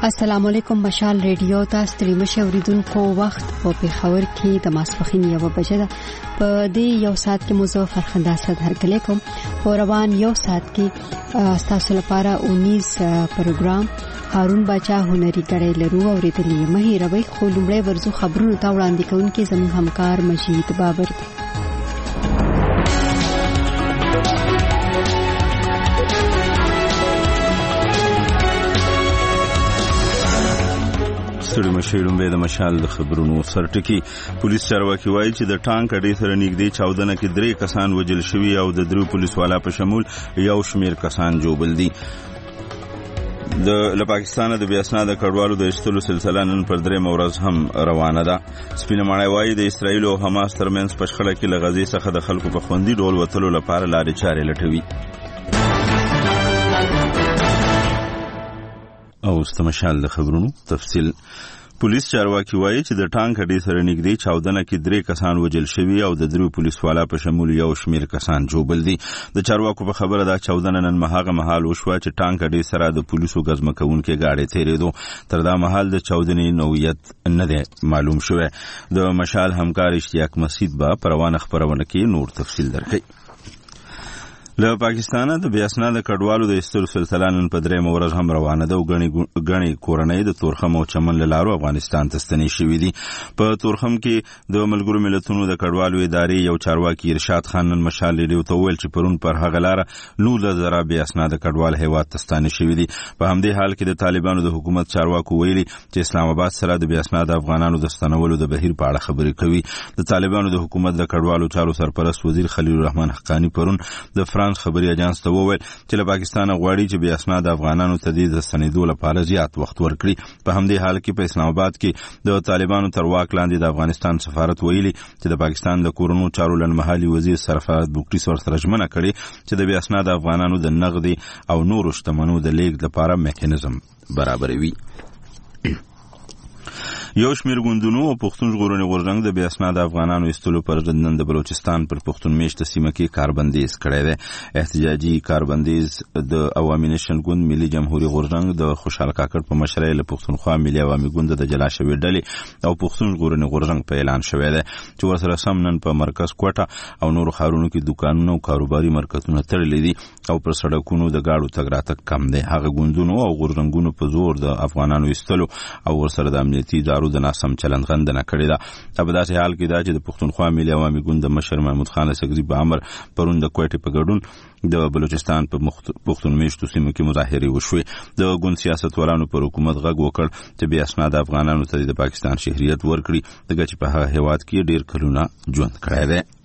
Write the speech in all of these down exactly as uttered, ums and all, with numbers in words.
السلام علیکم مشال ریډیو تاسو ترې مشه اوریدونکو وخت په پیښور کې د ماسپښین یو بجه ده. په دې یو ساعت کې مو فرخنده صد هرکلی کوم. په روان یو ساعت کې تاسو لپاره اونیس پروګرام هارون باچا هنري کړي لرو اوریدلې مه هیروي. خو لومړی ورزو خبرونو ته وړاندې کوونکې زموږ همکار مجید بابر دی. ستړي مشیرون به د مشال د خبرونو سرټکی. پولیس چارواکي وایي چې د ټانک اډې سره نږدې چاودنه کې درې کسان وژل شوي او د درو پولیس والا په شمول یو شمیر کسان جوړل دي. د له پاکستانه د بیاسنا د کډوالو د ایستلو سلسله نن پر درې مورز هم روانه ده. سپینه ماڼۍ وایي د اسرایل او حماس ترمنځ په شخړه کې له غزې څخه د خلکو په خوندي ډول وتلو لپاره لارې چارې لټوي. او استمشال د خبرونو تفصیل. پولیس چارواکي وایي چې د ټانک اډې سره نږدې چاودنه کې درې کسان وژل شوي او د درو پولیس والا په شمول یو شمیر کسان جوړل دي. د چارواکو په خبره دا چاودنه نن مهاغه مهال وشوه چې ټانک اډې سره د پولیسو غزمکونکو گاډي تیرېدو. تر دا مهال د چاودنې نوعیت نه دی معلوم شوی. د مشال همکار اشتیاق مسعود با پروانه خبرونه کې نور تفصیل درکړي. له پاکستانه د بیاسنا د کډوالو د ایستلو سلسله نن په درې مورز هم روانه ده او غني غني کورنۍ د تورخم او چمن له لارو افغانستان ته ستنې شوې دي. په تورخم کې د ملګرو ملتونو د کډوالو ادارې یو چارواکي ارشاد خان نن مشال ریډیو ته ویل چې پرون پر هغه لار نو د زرا بیاسنا د کډوال هیواد ته ستنې شوې دي. په همدې حال کې د طالبانو د حکومت چارواکو ویلي چې اسلام آباد سره د بیاسنا د افغانانو د ستنولو د بهیر په اړه خبرې کوي. د طالبانو د حکومت د کډوالو چارو سرپرست وزیر خلیل الرحمن حقانی پرون د فرانس خبري اجانس ته وویل چې له پاکستان غواړي چې بیاسنا د افغانانو ته د ستنېدو لپاره زیات وخت ورکړي. په همدې حال کې په اسلام آباد کې د طالبانو تر واک لاندې د افغانستان سفارت ویلي چې د پاکستان د کورونو چارو لنمحلي وزیر سرفراز بوکټي سره سره ژمنه کړې چې د بیاسنا د افغانانو د نقدي او نورو شتمنو د لیږد لپاره میکانیزم برابروي. یو شمیر ګوندونو او پښتون ژغورنې غورځنګ د بیاسنا د افغانانو ایستلو پر ضد نن د بلوچستان پر پښتون میشته سیمه کې کاربندیز کړی دی. احتجاجي کاربندیز د عوامي نشن ګوند ملي جمهوریت غورځنګ د خوشحال کاکړ په مشرۍ له پښتونخوا ملي عوامي ګوند د جلا شوې ډلې او پښتون ژغورنې غورځنګ په اعلان شوی دی چې ورسره سم نن په مرکز کوټه او نورو ښارونو کې دوکانونه او کاروباري مرکزونه تړلي دي او پر سړکونو د ګاډو تګ راتګ کم دی. هغه ګوندونو او غورځنګونو په زور د افغانانو ایستلو او ورسره د امنیتي ادارو د ناسم چلند غندنه کړې ده. په داسې حال کې دا چې د پښتونخوا ملي عوامي ګوند د مشر محمود خان اسکزي په امر پرون د کوټې په ګډون د بلوچستان په پښتون میشتو سیمو کې مظاهرې وشوې. د ګوند سیاستوالانو پر حکومت غږ وکړ چې بیا اسناد د افغانانو ته د پاکستان شهریت ورکړي دغه چې په هغه هیواد کې ډیر کلونه ژوند کړی دی.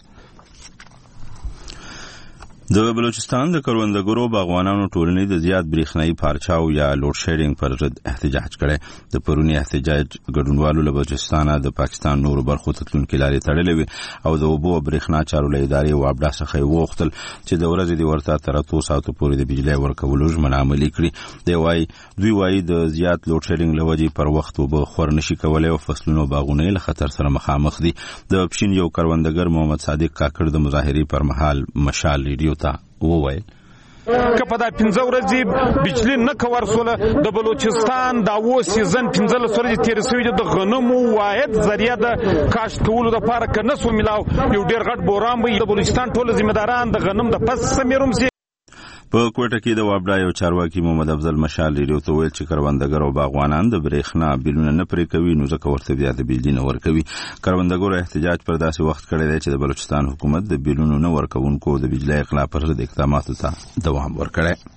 د بلوچستان د کروندګرو باغوانانو ټولنې د زیات بریښنايي پارچاو یا لوډ شیډینګ پر ضد احتجاج کړی. د پرونی احتجاج ګډونوالو له بلوچستان د پاکستان نورو برخو ته تلونکي لارې تړلې وي او د اوبو او بریښنا چارو له ادارې وابډا څخه یې وغوښتل چې د ورځې د ورته تر اتو ساعتو پورې د بجلۍ ورکولو ژمنه عملي کړي. دی وایي دوی وایي د زیات لوډ شیډینګ له وجې پر وخت اوبه خور نشي کولی او فصلونه او باغونه له خطر سره مخامخ دي. د پښین یو کروندګر محمد صادق کاکړ د مظاهرې پر مهال مشال ریډیو ته وویل که په دا پنځه ورځې بجلی نه کور سوله د بلوچستان دا و سیزن پنځلس ورځې تېرې شوي دي. د غنمو واحد ذریعه د کاشت کولو دپاره که نه سو میلاو یو ډېر غټ بوران به د بلوچستان ټوله ذمهداران د غنم د پس سمیروم سي. په کوټه کې د وابډا یو چارواکي محمد افضل مشال ریډیو ته ویل چې کروندګر او باغوانان د برېښنا بیلونه نه پرې کوي نو ځکه ورته بیا د بجلي نه ورکوي. کروندګرو احتجاج پر داسې وخت کړی دی چې د بلوچستان حکومت د بیلونو نه ورکوونکو د بجلۍ اخلا پر ضد اقداماتو ته دوام ورکړی.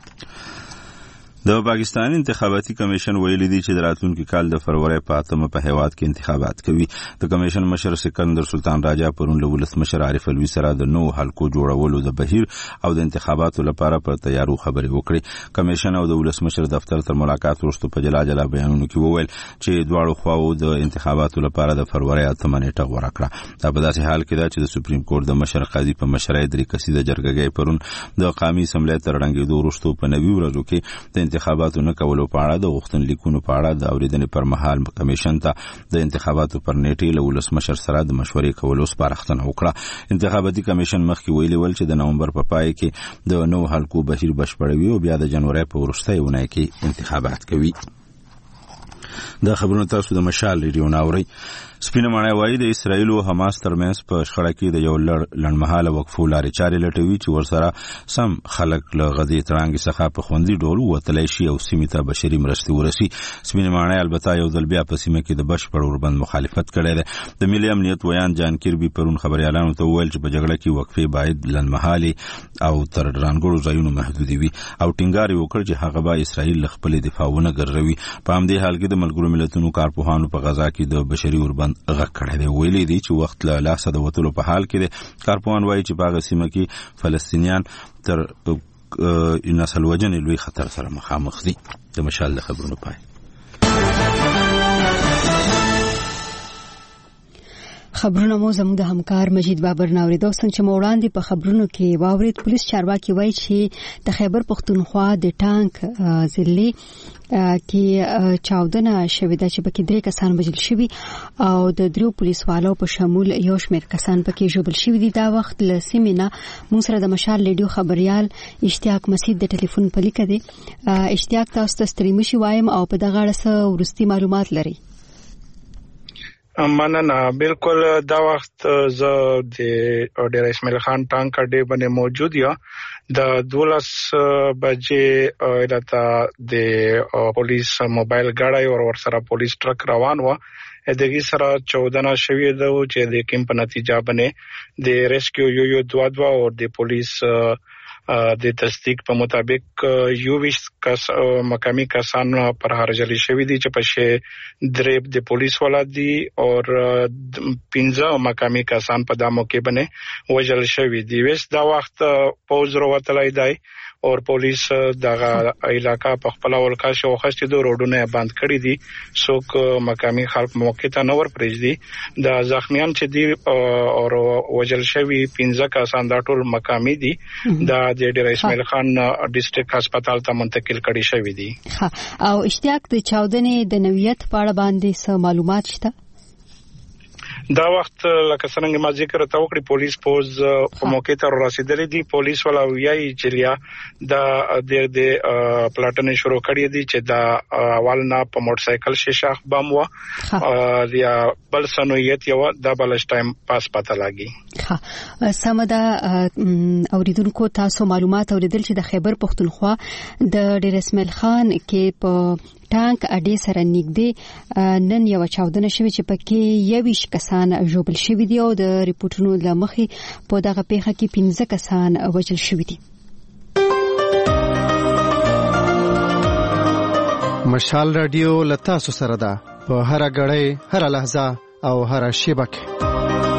د پاکستان انتخاباتي کمیشن ویلي دی چې د راتلونکي کال د فروری په اتمه په هیواد کې انتخابات کوي. د کمیشن مشر سکندر سلطان راجا پرون له ولسمشر عارف الوی سره د نو حلقو جوړولو د بهیر او د انتخاباتو لپاره په تیارو خبرې وکړې. کمیشن او د ولسمشر دفتر تر ملاقات وروسته په جلا جلا بیانونو کې وویل چې دواړو خواو د انتخاباتو لپاره د فروری اتمه نیټه غوړه کړه. دا په داسې حال کې ده چې د سپریم کورټ د مشر قاضي په مشرۍ درې کسیزه جرګه پرون د قومي اسمبلی تر ړنګېدو وروسته په نوي ورځو کې د انتخاباتو نه کولو په اړه د غوښتنلیکونو په اړه د اورېدنې پر مهال کمیشن ته د انتخاباتو پر نیټې له ولسمشر سره د مشورې کولو سپارښتنه وکړه. انتخاباتي کمیشن مخکې ویلي ول چې د نومبر په پای کې د نو حلقو بهیر بشپړوي او بیا د جنوري په وروستۍ اونۍ کې انتخابات کوي. دا خبرونه تاسو د مشال ریډیو ناوري. سپینه ماڼۍ وایي د اسرایل او حماس ترمنځ په شخړه کې د یو لړ لنډمهاله وقفو لارې چارې لټوي چې ورسره سم خلک له غدې تړانګې څخه په خوندي ډول وتلی شي او سیمې ته بشري مرستې ورسي. سپینه ماڼۍ البته یو ځل بیا په سیمه کې د بشپړ اوربند مخالفت کړی دی. د ملي امنیت ویان جان کیربي پرون خبريالانو ته وویل چې په جګړه کې وقفې باید لنډمهالې او تر رانګړو ځایونو محدودې وي او ټینګار یې وکړ چې هغه به اسرائیل له خپلې دفاع ونه ګرځوي. په همدې حال کې د ملګرو ملتونو کارپوهانو په غزا کې د بشري اوربند غږ کړی دی. ویلي دي چې وخت له لاسه د وتلو په حال کې دی. کارپوهان وایي چې په هغه سیمه کې فلسطینیان تر نسل وژنې لوی خطر سره مخامخ دي. د مشال د خبرونو پای. خبرونه مو زموږ د همکار مجید بابر ناوري دوستان چې مو وړاندې په خبرونو کې واورید. پولیس چارواکي وایي چې د خیبر پختونخوا د ټانک ضلع کې چاودنه شوې ده چې پکې درې کسان وژل شوي او د دریو پولیسوالو په شمول یو شمېر کسان پکې ژوبل شوي دي. دا وخت له سیمې نه موږ سره د مشال ریډیو خبريال اشتیاق مسید د ټلیفون په لیکه دی. اشتیاق تاسو ته ستړي مشي وایم او په دغه اړه څه وروستي معلومات لري؟ مننه. بالکل دا وخت زه د ډیر اسماعیل خان ټانک اډې باندې موجود یم. د دولس بجې البته د پولیس موبایل ګاډي او ورسره پولیس ټرک روان و. دغه سره چودنه شوې ده چې د کیمپ په نتیجه باندې د ریسکیو یو یو دوا دوا او د پولیس د تصدیق په مطابق یو ویش کس مقامی کسان پر هرجلی شوی دي چې په درې د پولیس ولادي او پنځه مقامی کسان په دامو کې باندې وژل شوی دي. وس دا وخت پوز وروتلای دی او پولیس دغه علاقہ په خپل ولکا شو خسته د روډونه بند کړی دي. څوک مقامی خلک موقع ته نور پرېږدي. د زخمیان چې دي او وژل شوی پنځه کسان دا ټول مقامی دي. دا د ډیر اسماعیل خان ډیسټریکټ هسپتال ته منتقل کړي شوی دي. او اشتیاق د چاودنې د نوعیت په اړه باندې څه معلومات شته؟ دا وخت لکه څنګه ما ذکر تا وکړي پولیس پوز په موقع ته رسیدلې دي. پولیس ولا ویایي چې لیا دا د د پلاټنې شروع کړې دي چې دا اول نه په موټر سایکل شیشه بم و یا بل سنویت یو دا بلش ټایم پاس پته لاګي. ها سمدا اوریدونکو تاسو معلومات اوریدل چې د خیبر پختونخوا د ډیر اسماعیل خان کې په ټانک اډې سره نږدې نن یو چاودنه شوې چې پکې یویش کسان ژوبل شوي دي او د ریپورتونو له مخې په دغه پیښه کې پنځه کسان وژل شوي دي. مشال رادیو لتا سو سره ده په هر غړې هر لحظه او هر شیبه کې.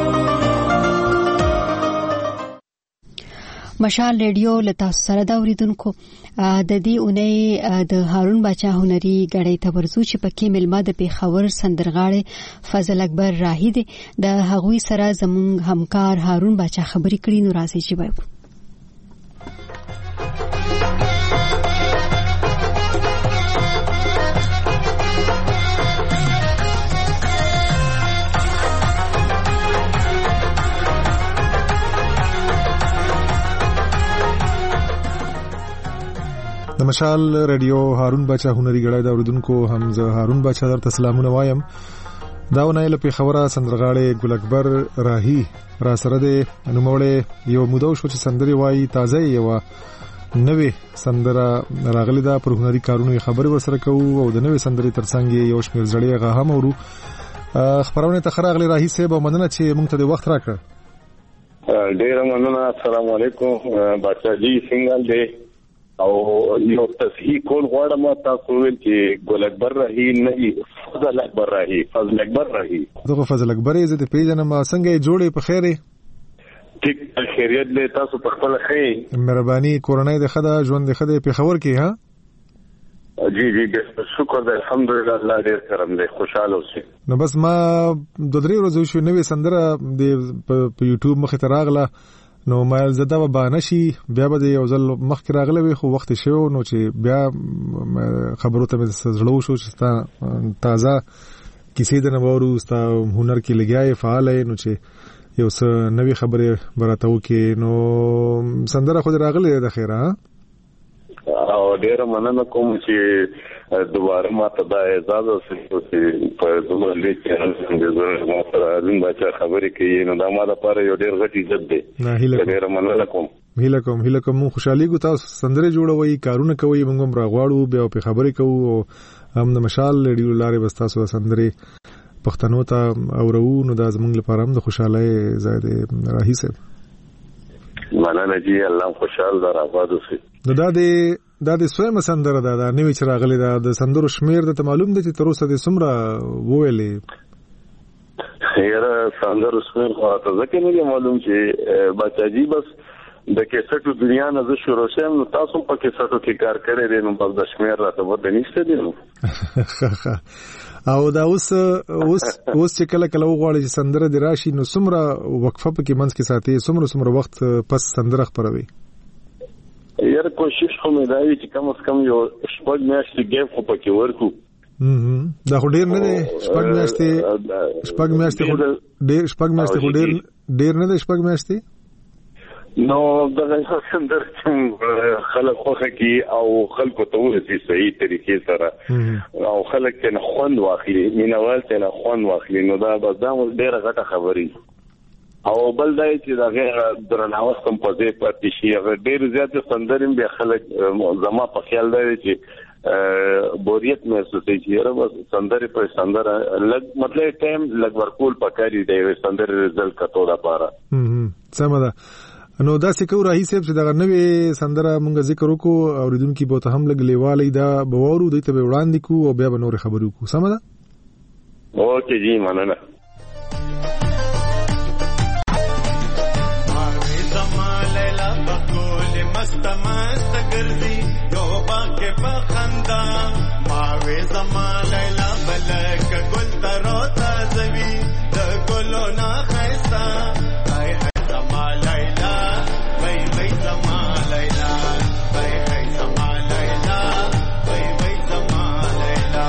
مشال ریډیو لتا سره دا اوریدونکو د دې اونۍ د هارون باچا هنري غړې ته ورزو چې پکې ملما د پیښور سندرغاړي فضل اکبر راهی دی. د هغوی سره زموږ همکار هارون باچا خبرې کړي. نو راځي چې وایو. د مشال ریډیو هارون باچا هنري غړای دا اوریدونکو هم زه هارون باچا درته سلامونه وایم. دا ونایل په خبره سندرغاړي ګل اکبر راهی را سره د نوموړې یو مودو شو چې سندري وایي تازه یو نوې سندره راغلی دا پر هنري کارونو خبري ورسره کوو او د نوې سندري ترڅنګ یو شمېر زړې غا هم ورو خبرونه ته خراغلی راهی صاحب مننه چې موږ ته د وخت راکړ. ډیر مننه. السلام علیکم باچا جی څنګه دی؟ او یو تصحیح کول غواړم تاسو ویل چې ګل اکبر راهی نه فضل اکبر راهی فضل اکبر راهی دغه فضل اکبر یې د پیژنم څنګه جوړې په خیره ټیک خیریت له تاسو په خپل خیر مهرباني کورنۍ د خدا ژوند د خدا په خبر کې ها جی جی شکر دې الحمدلله الله دې کرم دې خوشاله اوسئ. نو بس ما د درې ورځې شو نوې سندره د په یوټیوب مخ ته راغله نو ما زده و بانشي بیا به یو ځل مخ کې راغله وي خو وخت شو نو چې بیا خبرو ته مې زړه شو چې تا تازه کیسې د نوورو ستا هنر کې لګیاي فعال نو چې یو څه نوې خبره براتو کې نو سندره خو راغله د خیره او ډیر مننه کوم چې دوباره ما ته دا اجازه چې په دومره لوی چینل څنګه ما سره هارون بچا خبرې کوي نو دا ما لپاره یو ډېر غټ عزت دی. ډېره مننه کوم. هیله کوم هیله کوم خوشحالي ګو تاسو سندره جوړوي کارونه کوي موږ هم راغواړو بیا په خبرې کوو او هم د مشال ریډیو لارې بس تاسو سندره پښتنو ته اورو نو دا زموږ لپاره هم د خوشحالۍ ځای دی راهي صاحب. مننه جی الله خوشحال در آباد اوسئ. نو دا د دا د سویم سندره ده دا نوې چې راغلې ده د سندرو شمیر د معلوم دي چې تر اوسه د څومره وویلې؟ یاره سندرو شمیر خو ته ځکه نه دی معلوم چې بچا جی بس د کیسټو دنیا نه زه شروع شم نو تاسو په کیسټو کې کار کړی دی نو بس د شمیر راته ورته نشته دی نو او دا اوس اوس اوس چې کله کله وغواړي چې سندره دی راشي نو څومره وقفه پکې منځ کې ساتي څومره څومره وخت پس سندره خپروي؟ یاره کوشش خو مې دا وي چې کم از کم یو شپږ میاشتې ګیپ خو پکې ورکړو. دا خو ډېر نه دی شپږ میاشتې شپږ میاشتې خو ډېر شپږ میاشتې خو ډېر ډېر نه دی شپږ میاشتې نو دغه سندر چې خلک خوښه کی او خلکو ته ورسي صحیح طریقې سره او خلک ته خوند واخلي مینوال ته خوند واخلي نو دا بس دا ډېره غټه خبرې او بل دا چې دا غیر درناوست هم په دې پاتې شي هغه ډېر زیات سندرین به خلک زما په خیال دی چې بوریت محسوسي چې را بس سندرې په سندره لګ مطلب ټایم لګ ورکول پکاري دی سندرې رزلټ کتو دا پاره سم ده. نو دا سکو راهي صاحب چې دا نوې سندره مونږ ذکر وکړو اوریدونکو به ته هم لګ لیوالې دا بوورو دوی ته وړاندې کو او بیا به نور خبرې وکړو. سم ده. اوکې جی مننه. مست مست ګرځي یو باکه بخندا ماوي زما لیلا بلک ګل ترو تازوي د ګلو نا خيستا هاي هاي زما لیلا وای وای زما لیلا وای وای زما لیلا وای وای زما لیلا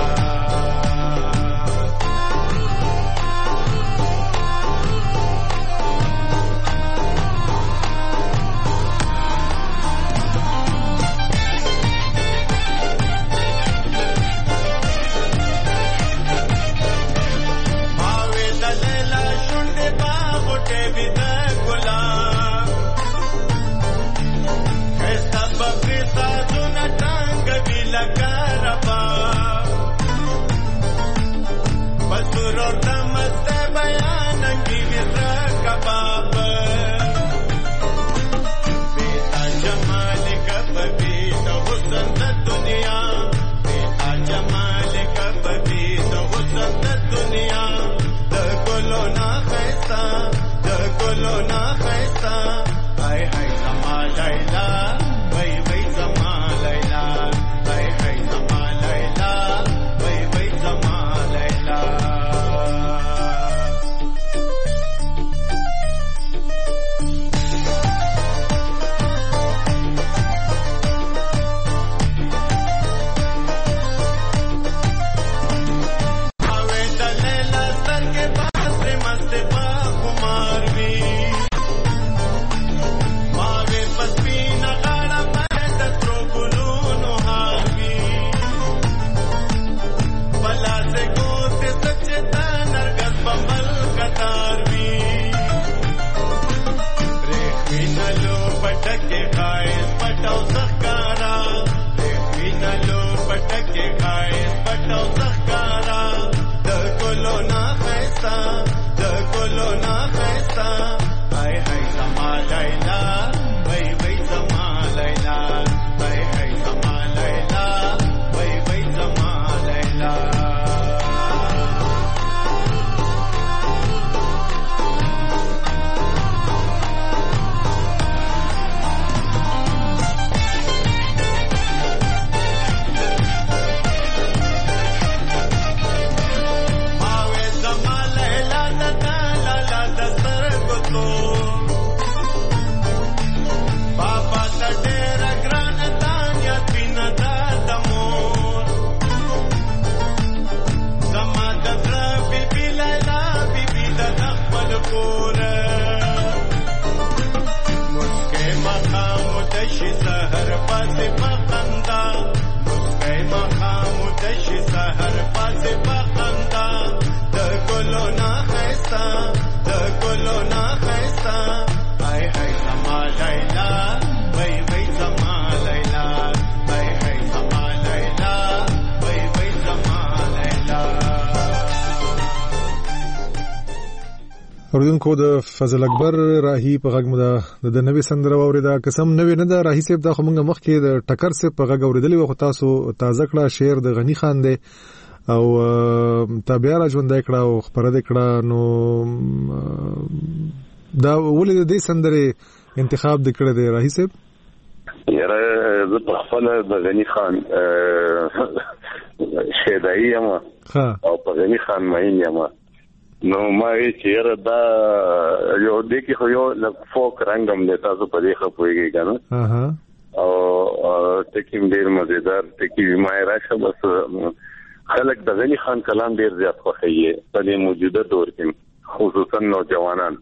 اوردونکو د فضل اکبر راهی په غږ مو د نوې سندره اوریدا قسم نوې نه ده راهی صاحب دا خو موږ مخکې د ټکر صاحب په غږ اوریدلې و خو تاسو تازه کړه شعر د غنی خان دی او تابع را ژوندۍ کړه او خبره دې کړه نو دا ولې د دې سندره انتخاب د کړه دی راهی صاحب یاره زه په خپل د غنی خان شیدایی یم او په غنی خان مین یم نو ما چې یاره دا یو دې کې خو یو فوک رنګم دی تاسو په دې ښه پوهېږئ که نه او ټکي ډېر مزېدار ټکي ما یې راشه بس خلک د غني خان کلام ډېر زیات خوښوي په دې موجوده دور کې خصوصا نوجوانان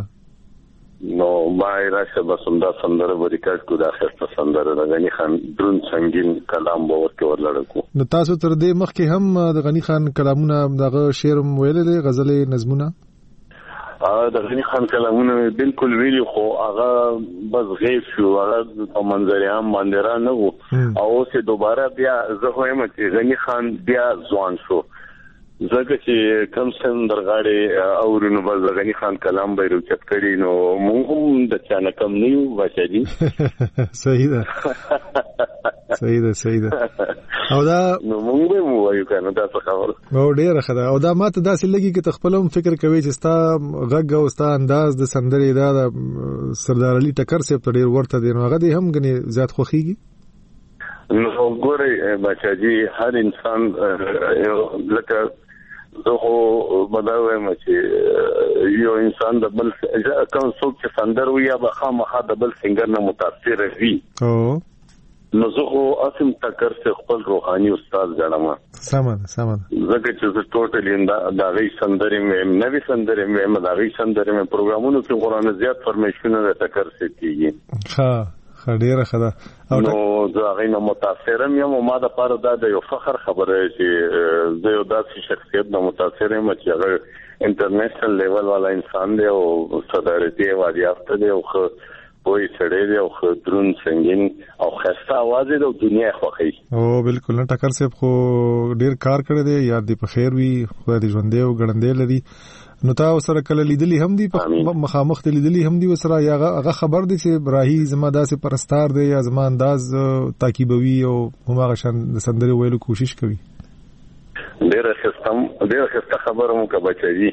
نو ما یې راشه بس همدا سندره به ریکارډ کړو دا ښایسته سندره د غني خان دروند سنګین کلام به ورکې ورلړه کړو. نو تاسو تر دې مخکې هم د غني خان کلامونه دغه شعر هم ویلی دی غزلې نظمونه د غني خان کلامونه بالکل ویلي خو هغه بس غیب شو هغه په منظر عام باندې را نه و او اوس دوباره بیا زه خو یم چې غني خان بیا ځوان شو زګه چې کم سن درغاړي اورینو بل غني خان کلام به روچت کړي نو موږ هم د چانه کم نه یو بچی صحیح ده صحیح ده صحیح ده او دا نو موږ به مو وایو کنه دا څه خبره او ډیره ښه ده او دا ماته داسې لګي چې تخپلم فکر کوي چې ستا غږ او ستا انداز د سندرې دا د سردار علي ټکر صاحب ته ډیر ورته دی نو هغه دې هم غني زیات خوښیږي نو ګورئ بچاجي هر انسان لکه زه خو به دا وایم چې یو انسان د بل کوم څوک چې سندر وي یا به خامخا د بل سنګر نه متاثر وي نو زه خو اسم ټکر څخه خپل روحاني استاد ګڼم سمه سمه زه چې زه ټوټلی دا غي سندرې مې نوې سندرې مې دا غي سندرې مې پروګرامونو کې قرآن زیات فرمیشنونه د ټکر څخه کیږي ها خډيره خدا نو زه غي نو متاثر یم او ما د پاره دا د یو فخر خبره چې زه یو داسې شخصیت نو متاثر یم چې هغه انټرنیشنل لیول والا انسان دی او صدارتي واریافته دی او خو وای سړی دی او خو درون سنگین او خسته आवाज دی او دنیا خوخی او بالکل نه ټکر صاحب خو ډیر کار کړی دی یاد دی په خیر وي خو دې ژوندې او ګړندې لري نو تاسو سره کله لیدلی هم دی په مخامخ ته لیدلی هم دی وسره یا هغه خبر دی چې راهی زما داسې پرستار دی یا زما انداز تعقیبوي او هماغه شان د سندرې ویلو کوشش کوي ډیره خستم ډیره خسته خبره مو کا بچی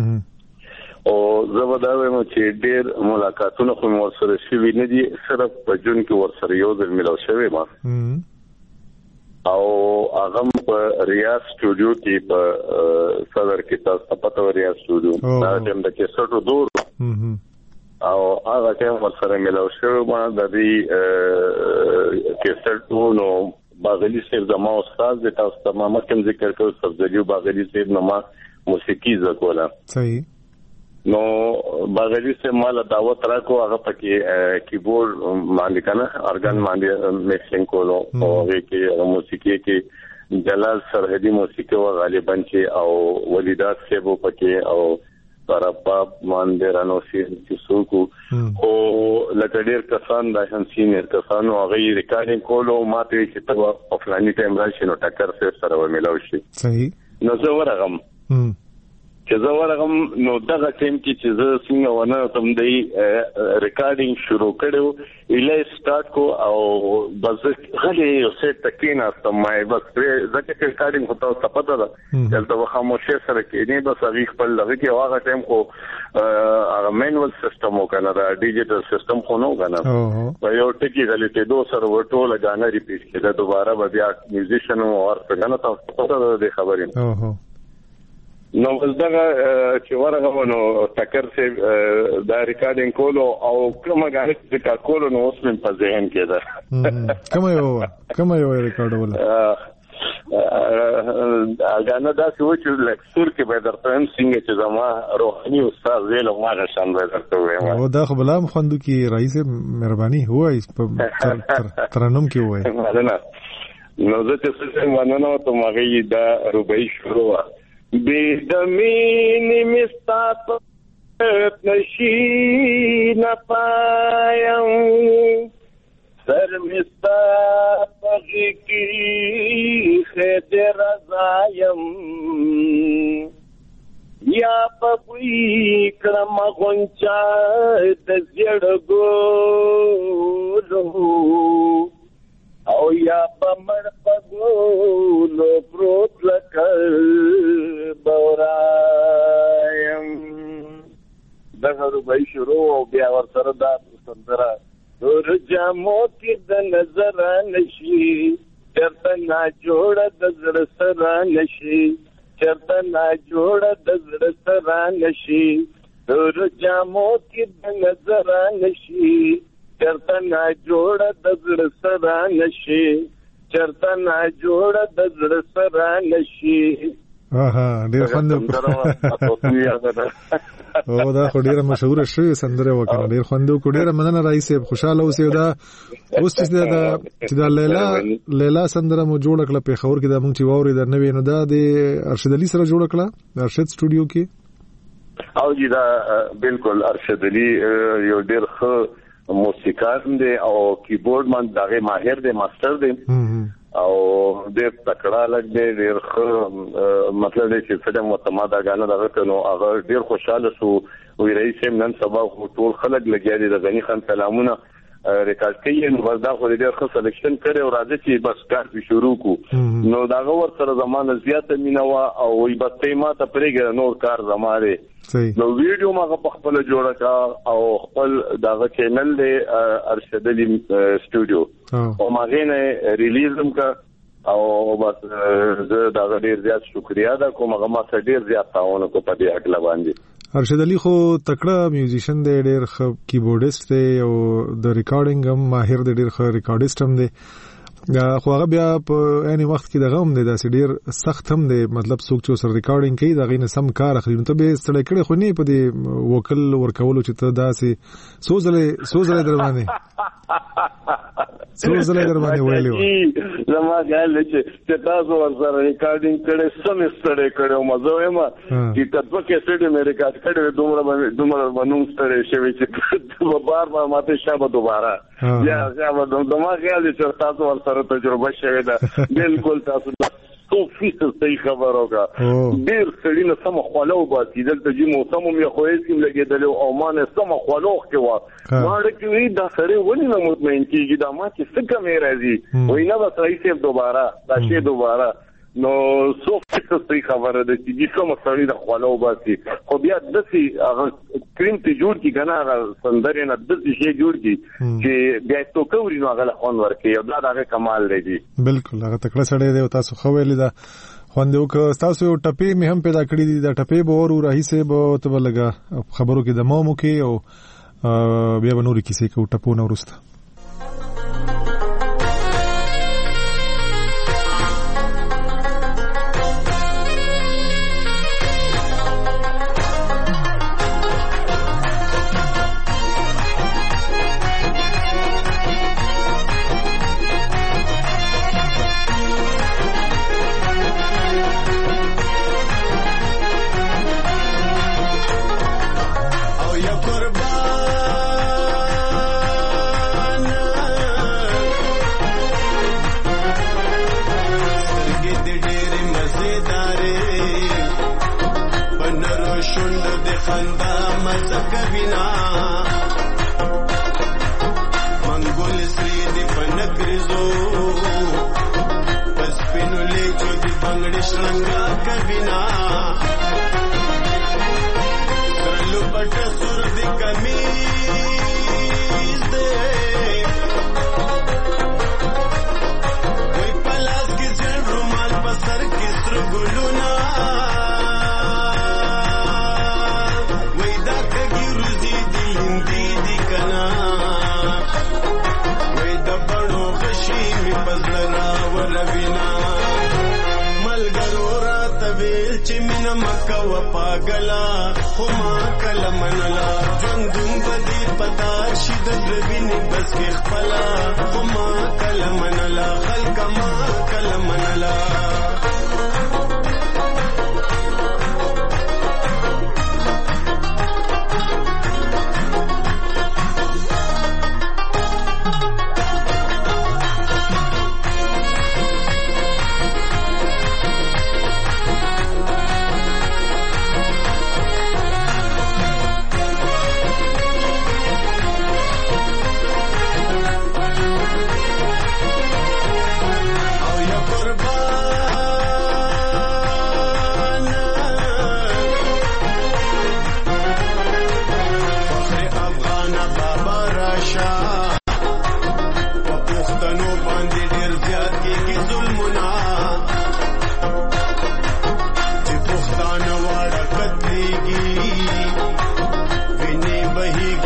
او زه دا وایم چې ډیر ملاقاتونه خو مو سره شوي نه دي صرف په جون کې ورسره یو ځل ملاو شوی ما او هغه په ریاض سټوډیو کې په صدر کې تاسو په ریاض سټوډیو دا ټیم د کیسټو دور او هغه ټیم ورسره ملاو شوی ما د دې کیسټو نو باغلی صاحب زما استاد د تاسو تمام کوم ذکر کوي سبزلیو باغلی صاحب نو ما موسیقي زکولا صحیح نو باغلی صاحب مال دعوت راکو هغه پکې کیبورډ باندې کنه ارګان باندې میکسینګ کولو او هغه کې موسیقي کې جلال سرحدي موسیقي او غالبا چې او ولیدات صاحب پکې او طرفا باندې رانو چې څوک او لکه ډیر کسان د شمسینر کسانو هغه ریکارډینګ کولو ماته چې په افلانی ټایم راشي نو ټکر سره وملو شي صحیح نو زه ورغم چې زه ورغم نو دغه ټیم کې چې زه څنګه ونه تم دی ریکارډینګ شروع کړو ایله سٹارټ کو او بس غلي یو څه تکینا سمای بس ځکه چې ریکارډینګ هوته څه پته ده دلته خاموشه سره کې نه بس هغه خپل لږ کې واغه ټیم کو هغه مینوال سیستم وکنه دا ډیجیټل سیستم خو نو کنه په یو ټکی غلي ته دوه سره ورټول غانا ریپیټ کړه دوباره به بیا میوزیشن او ورته تاسو پته ده خبرې نو زداغه چې ورغه نو ټکر سه دا ریکارډینګ کولو او کومه غاړه چې کولو نو اوس من په ذهن کې ده کومه یو کومه یو ریکارډول اګانه دا څه چې لکسور کې به درته هم څنګه چې زما روحاني استاد ویل ما غشان به درته وایم او دا خو بلام خوندو کې رئیس مهرباني هوای په ترنم کې وای نو زه چې څه ونه نو ته مغې دا روبای شروع بیدمینی مستاپ نشی نپایم سر مستاپ غیقی خید رضایم یا بوی کړم غونچا د زړګو او یا بمړ پګولو پروت لکل بورایم دغه روبای شروع او بیا ورسره دا سندره دور جامو کې د نظر نشي چرته نا جوړ د زړه سره نشي چرته نا جوړ د زړه سره نشي دور جامو کې د نظر نشي چرته نا جوړ د زړه سره نشي چرته نا جوړ د زړه سره نشي اها ډیر خوند او دا خو ډیره مشهوره شوې سندره وکړه ډیر خوند او ډیره مننه رئیس خوشاله اوسې دا اوس چې دا چې دا لیلا لیلا سندره مو جوړ کړه په خبر کې دا مونږ چې ووري دا نوې نو دا د ارشد علي سره جوړ کړه ارشد سټوډیو کې او جی دا بالکل ارشد علي یو ډیر ښه موسیقار دی او کیبورډ من دغه ماهر دی ماستر دی او ډېر تکړه لګ دی ډېر مطلب دی چې څنګه متماده غانه دغه کنو هغه ډېر خوشاله شو وی رئیس نن سبا ټول خلک لګیا دي د غنی خان سلامونه ریکارډ کوي نو وردا خو ډېر ښه سلیکشن کړي او راځي چې بس کار به شروع کو نو داغه ور سره زمانه زیاته مینوا او وی بته ما ته پرېګ نور کار زماره نو ویډیو ما په خپل جوړه کا او خپل داغه چینل دی ارشد علي سټوډیو او ما غینه ریلیزم کا او بس زه داغه ډیر زیات شکریا ده کوم هغه ما سره ډیر زیات تاونه کو په دې اکلا باندې ارشد علي خو تکړه میوزیشن دی ډیر ښه کیبورډیست دی او د ریکارډینګ هم ماهر دی ډیر ښه ریکارډیست هم دی خو هغه بیا په اني وخت کې دغه هم دی دا ډیر سخت هم دی مطلب څوک چې سر ریکارډینګ کوي دغه نه سم کار اخلي نو ته به ستړی کړي خو نه په دې وکل ورکول چې ته داسې سوزله سوزله درمانه سوزله درمانه ویلو زما ګل چې تاسو ورسره ریکارډینګ کړي سم ستړی کړو مزه وایم چې تاسو کې سټډي مې ریکارډ کړي دومره دومره باندې ستړی شوی چې بار بار ماته شابه دوباره یا شابه دومره ګل چې تاسو ورسره تجربه شوی ده بالکل تاسو څو فیصد صحیح خبر وکړه ډیر سړی نه سم خولو باسي دلته چې موسم مې خوې سیم لګیدل او ما نه سم خولو کې و ما ډکې دا سړی ولې نه مطمئن کیږي دا ما چې څنګه مې راځي وینا به صحیح سیب دوباره دا شی دوباره نو څو فیصد صحیح خبره ده چې کوم سړی د خولو باسي خو بیا دسي هغه کریم ته جوړ کی کنه هغه سندره نه دسي شی جوړ کی چې بیا تو کوي نو هغه خوان ورکي او دا هغه کمال دی بالکل هغه تکړه سړی دی او تاسو خو ویل دا خوندو که تاسو ټپې مې هم پیدا کړې دي دا ټپې به ور راهي سه به ته لګا خبرو کې د مامو کې او بیا به نور کیسې کو ټپو نه ورسته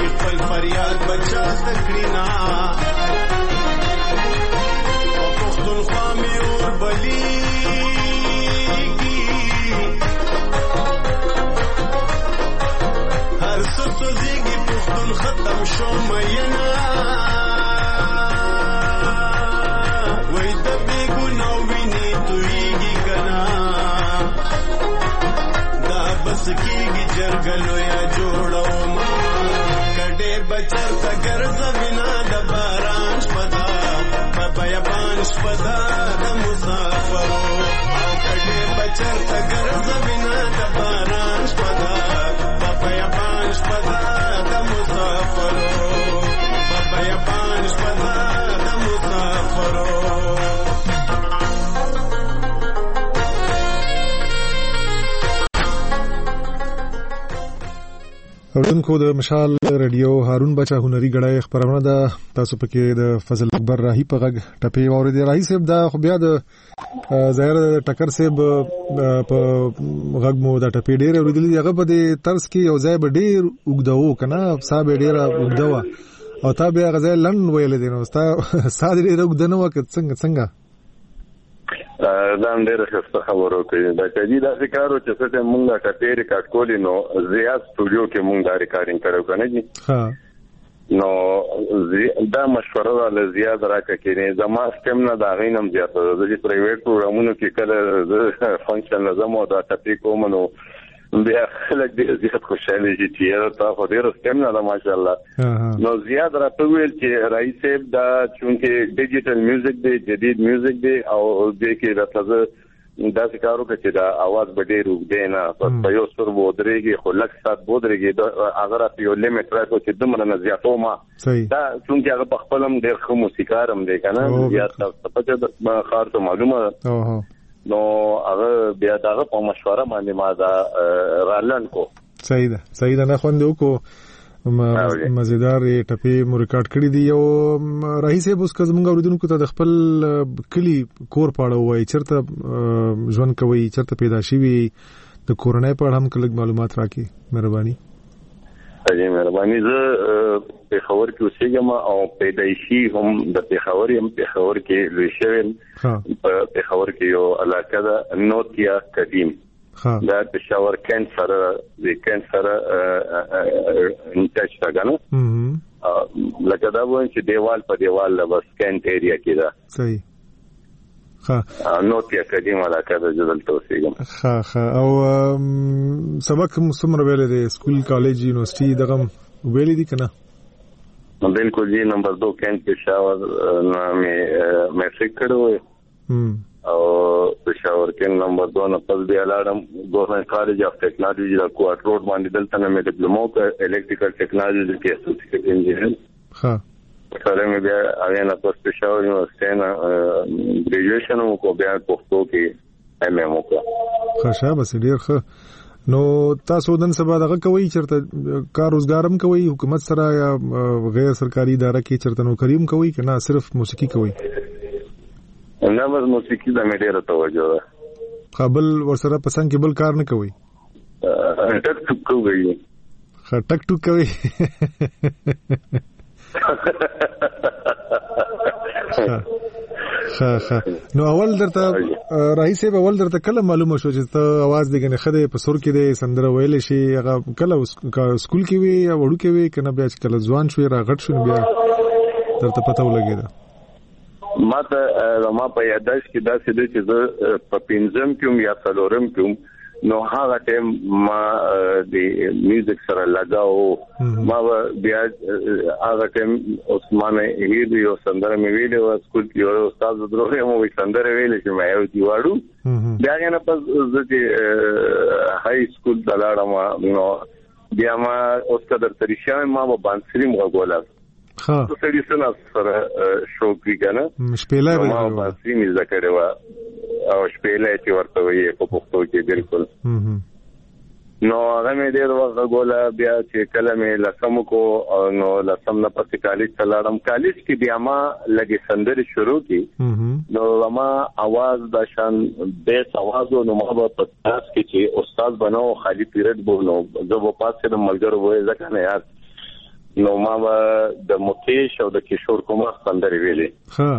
خپل فریاد بچا تکړینا پښتونخوا مې اور بلیږي هر څه سوځيږي پښتون ختم شو مینا وای د بیګونو ویني تویږي کنا دا بس کېږي جرګلو یا جوړو ما کډې بچر تا ګرځ بنا د باران شپدا بیا بان شپدا د مسافرو او کډې بچر تا ګرځ بنا د باران شپدا بیا بان شپدا د مسافرو بیا بان شپدا د مسافرو اورونکو د مشال رادیو هارون بچا هنري غړای خبرونه ده تاسو پکې د فضل اکبر راهی په غږ ټپي اوریدي راهی صاحب دا خو بیا د ظاهر ټکر صاحب په غږ مو دا ټپي ډېر اوریدلی هغه په دې طرز کې یو ځای به ډېر وګداو کنه صاحب ډېر وګداوه او تا بیا غزا لن ویل دي نو ستا ساده ډېر وګدنه وکړ څنګه څنګه دا ډېر ښه خبرو کوي دا چې دا ذکر چې څه مونږه ټپي ریکارډ کولې نو زیات سټوډیو کې مونږ دا ریکارډینګ کړو کنه جی ها نو دا مشوره له زیات راکې کېنه زما سیستم نه دا غینم زیات د پرایویټ پروګرامونو کې کله فنکشن لازم او دا ټپي کوم نو بیا خلک دې زیات خوشاله دي چې تا خو ډېر سیستم نه دا ماشاءالله نو زیات راته ویل چې رئیس صاحب دا چونکه ډیجیټل میوزیک دی جدید میوزیک دی او دې کې راته دا څکارو چې دا आवाज به ډېر وګدې نه په یو سر بودريږي خو لک سات بودريږي دا اگر په یو لیمټ راکو چې دمر نه زیاتو ما دا چونکه هغه په خپلم ډېر خو موسیقارم دی کنه زیات په دې خاطر معلومه نو هغه بیا دغه په مشوره باندې ما دا رالن کو صحیح ده صحیح ده نه خوندو کو مزیدار ټپي مو ریکارډ کړی دی یو رئیس صاحب اوس کوم اوریدونکو ته د خپل کلی کور پاړه وای چرته ژوند کوي چرته پیدا شوی د کورنۍ په اړه هم کله معلومات راکړي مهرباني اجي مهرباني زه په خبر کې اوسېږم او پیدایشي هم د پیښور هم پیښور کې لوی شوم په خبر کې یو علاقه ده نوتیا قدیم دا پېښور کینسر د کینسر انټچ راغله لکه دا وایي چې دیوال په دیوال له بس کینټ ایریا کې ده صحیح ها نوتیا قدیم علاقه ده جدل توسيګم ها ها او سبق څومره ویل دي سکول کالج یونیورسيټي دغه ویل دي کنه بالکل جی نمبر دو کینټ پېښور مې میټریک کړو او پېښور کې نمبر دو نه پس بیا لاړم ګورنمنت کالج اف ټیکنالوژي د کوټ روډ باندې دلته مې ډیپلوما په الکتریکل ټیکنالوژي کې اسوسییټ انجینر ها سره مې بیا هغه نه پس پېښور یونیورسيټي نه ګریجویشن وکړ بیا پښتو کې ایم ایم وکړ ښه شابه ډیر ښه نو تاسو نن سبا دغه کوي چرته کار روزګارم کوي حکومت سره یا غیر سرکاري اداره کې چرته نوکری هم کوي کنه صرف موسیقي کوي نه بس موسیقي د مې ډیره توجه ده قبل ورسره پسند کې بل کار نه کوي ټک ټک کوي ښه ټک ټک کوي ها ها نو اول درته رئیس به اول درته کله معلومه شو چې ته आवाज دګنه خده په سر کې د سندره ویل شي هغه کله سکول کې وی یا وړو کې وی کنه بیا کله ځوان شوی را غټ شو بیا درته پته ولګیدا ما ته ما په یاداش کې دا څه دي چې په پنځم کې یا څلورم کې نو هغه ټیم ما د میوزیک سره لګاو ما بیا هغه ټیم عثمان هیر یو سندره مې ویلو سکول کې یو استاد دروغه مو سندره ویلې چې ما یو دی واړو بیا نه پس د هاي سکول دلاړم نو بیا ما اوس کدر تریشا ما باندې غوګولا ها سړي سره سره شوق وکړه شپېلې ما باندې مې ذکر و او شپېلې چې ورته وي په پښتو کې بالکل نو هغه مې ډېر وخت غولا بیا چې کله مې لسم کو نو لسم نه پاتې کالج تلاړم کالج کې بیا ما لګي سندري شروع کی نو ما आवाज د شان بیس आवाज نو ما په تاسو کې چې استاد بنو خالي پیریډ بولو زه په پاسه د ملګرو وې ځکه نه یاد نو ما د مکیش او د کشور کومه سندري ویلې ها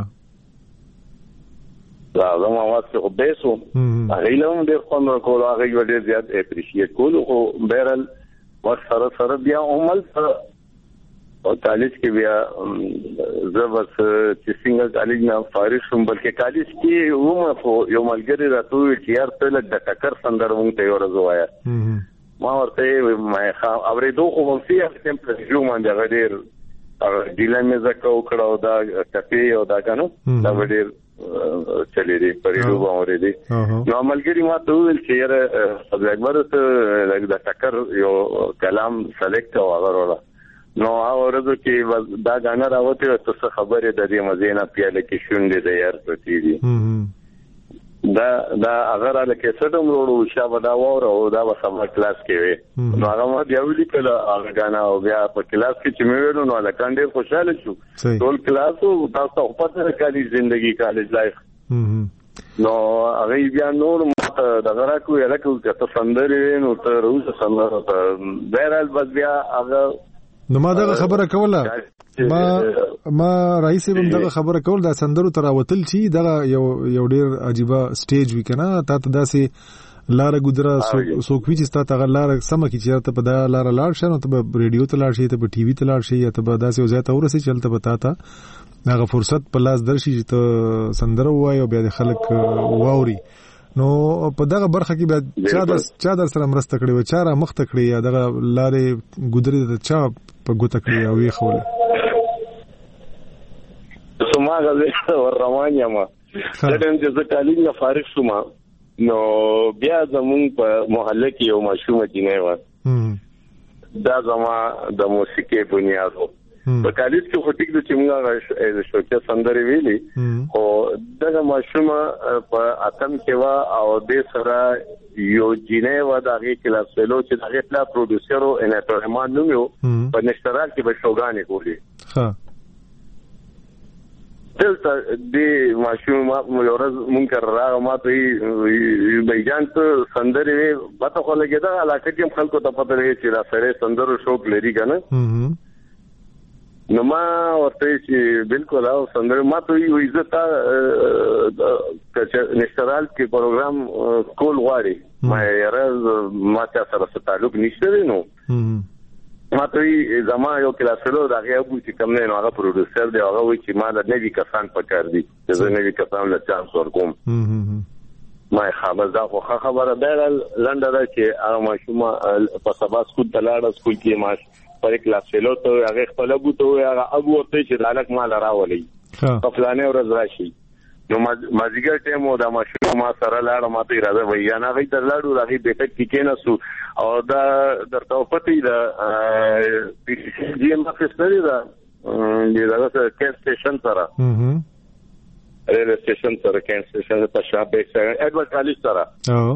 دا زموږ आवाज کې وبېسو هغه لوم ډېر خوند ورکول هغه ډېر زیات اپریشیټ کول او بیرل وخت سره سره بیا عمل او کالج کې بیا زبرس چې څنګه کالج نه فارغ شوم بلکې کالج کې ومه خو یو ملګری راته چې یار ته لږ د ټکر سندر مونږ ته ورزوایا ما ورته ما اورېدو خو مونږ یې هم په جو باندې غډیر ډیله مې زکه وکړه او دا کپی او دا کنه دا ډیر چلی دی پریدو باندې دی نو عملګری ما ته ویل چې یاره صدر اکبر ته لږ د ټکر یو کلام سلیکټ او غوړه نو اورځو کې دا غاڼه راوته څه خبره د دې مزینه پیاله کې شونډې د یار پتی دي دا دا اگر الکه سدم وروړو شابه دا وره او دا په سم کلاس کې وي نو هغه ما بیا ویل کله هغه غاڼه او بیا په کلاس کې چې مې ویلو نو لکه ډېر خوشاله شو ټول کلاس او تاسو په پته کالج ژوندۍ کالج لایف نو هغه بیا نور ماته دغه راکو الکه چې سندري نو ته روز سندره ته بیرال بس بیا هغه نو ما دغه خبره کوله ما ما رئیس هم دغه خبره کول دا سندرو تر وتل چی دغه یو یو ډیر عجيبه سټیج وکنه تا ته داسې لار ګذرا سوکوي چې تا ته لار سم کی چې ته په دا لار لاړ شنو ته ریډیو ته لاړ شي ته په ټي وي ته لاړ شي ته به داسې وځي ته ورسې چلته بتا تا هغه فرصت په لاس درشي چې ته سندره وایو بیا د خلک واوري نو په دغه برخه کې بیا چا د چا در سره مرسته کړې و چا را مخ ته کړې یا دغه لارې ګذرې د چا په ګوته کړې او یې خوله سما غزه ور روان یم دغه چې تعلیم نه فارغ شوم نو بیا زمون په محله کې یو ماشومه دینه و دا زما د موسیقي بنیادو په کالج کې خو ټیک د چې موږ شوکه سندري ویلي او دغه ماشومه په اتم کې وا او د سره یو جینې و دغه کلاس فلو چې دغه پلا پروډوسر او انټورمان نوم یو په نشترال کې به شوګانې کولی ها دلته د ماشومه مورز مونږ راغ ما ته بیجان ته سندري به ته خو لګیدا علاقه کې خلکو ته پته لري چې را سره سندرو شوق لري کنه نو ما ورته چې بالکل او سندره ما ته یو عزت چې نشترال کې پروګرام کول غواړي ما یې ما ته سره تعلق نشته نو ما ته زما یو کلاسلو دا هغه چې کوم نه هغه پروډوسر دی هغه وی چې ما د نوی کسان پکار دي چې زه نوی کسان له چانس ورکوم ما خبر دا خو خبره ده لنډه ده چې هغه ماشومه په سبا سکول تلاړه سکول کې ما پر کلاس فلو ته هغه خپل بوته هغه ابو ورته چې دالک مال راولي په فلانه ورځ راشي نو ما زیګر ټیم او دا ماشوم ما سره لاړ ما ته راځي وای نه غي تر لاړو راغي بیٹک کې کېناسو او دا درته پتی دا پی سی جی ام افسر دا دغه کېس سټیشن سره ریل سټیشن سره کېس سټیشن په شابه سره اډوارډ کالج سره او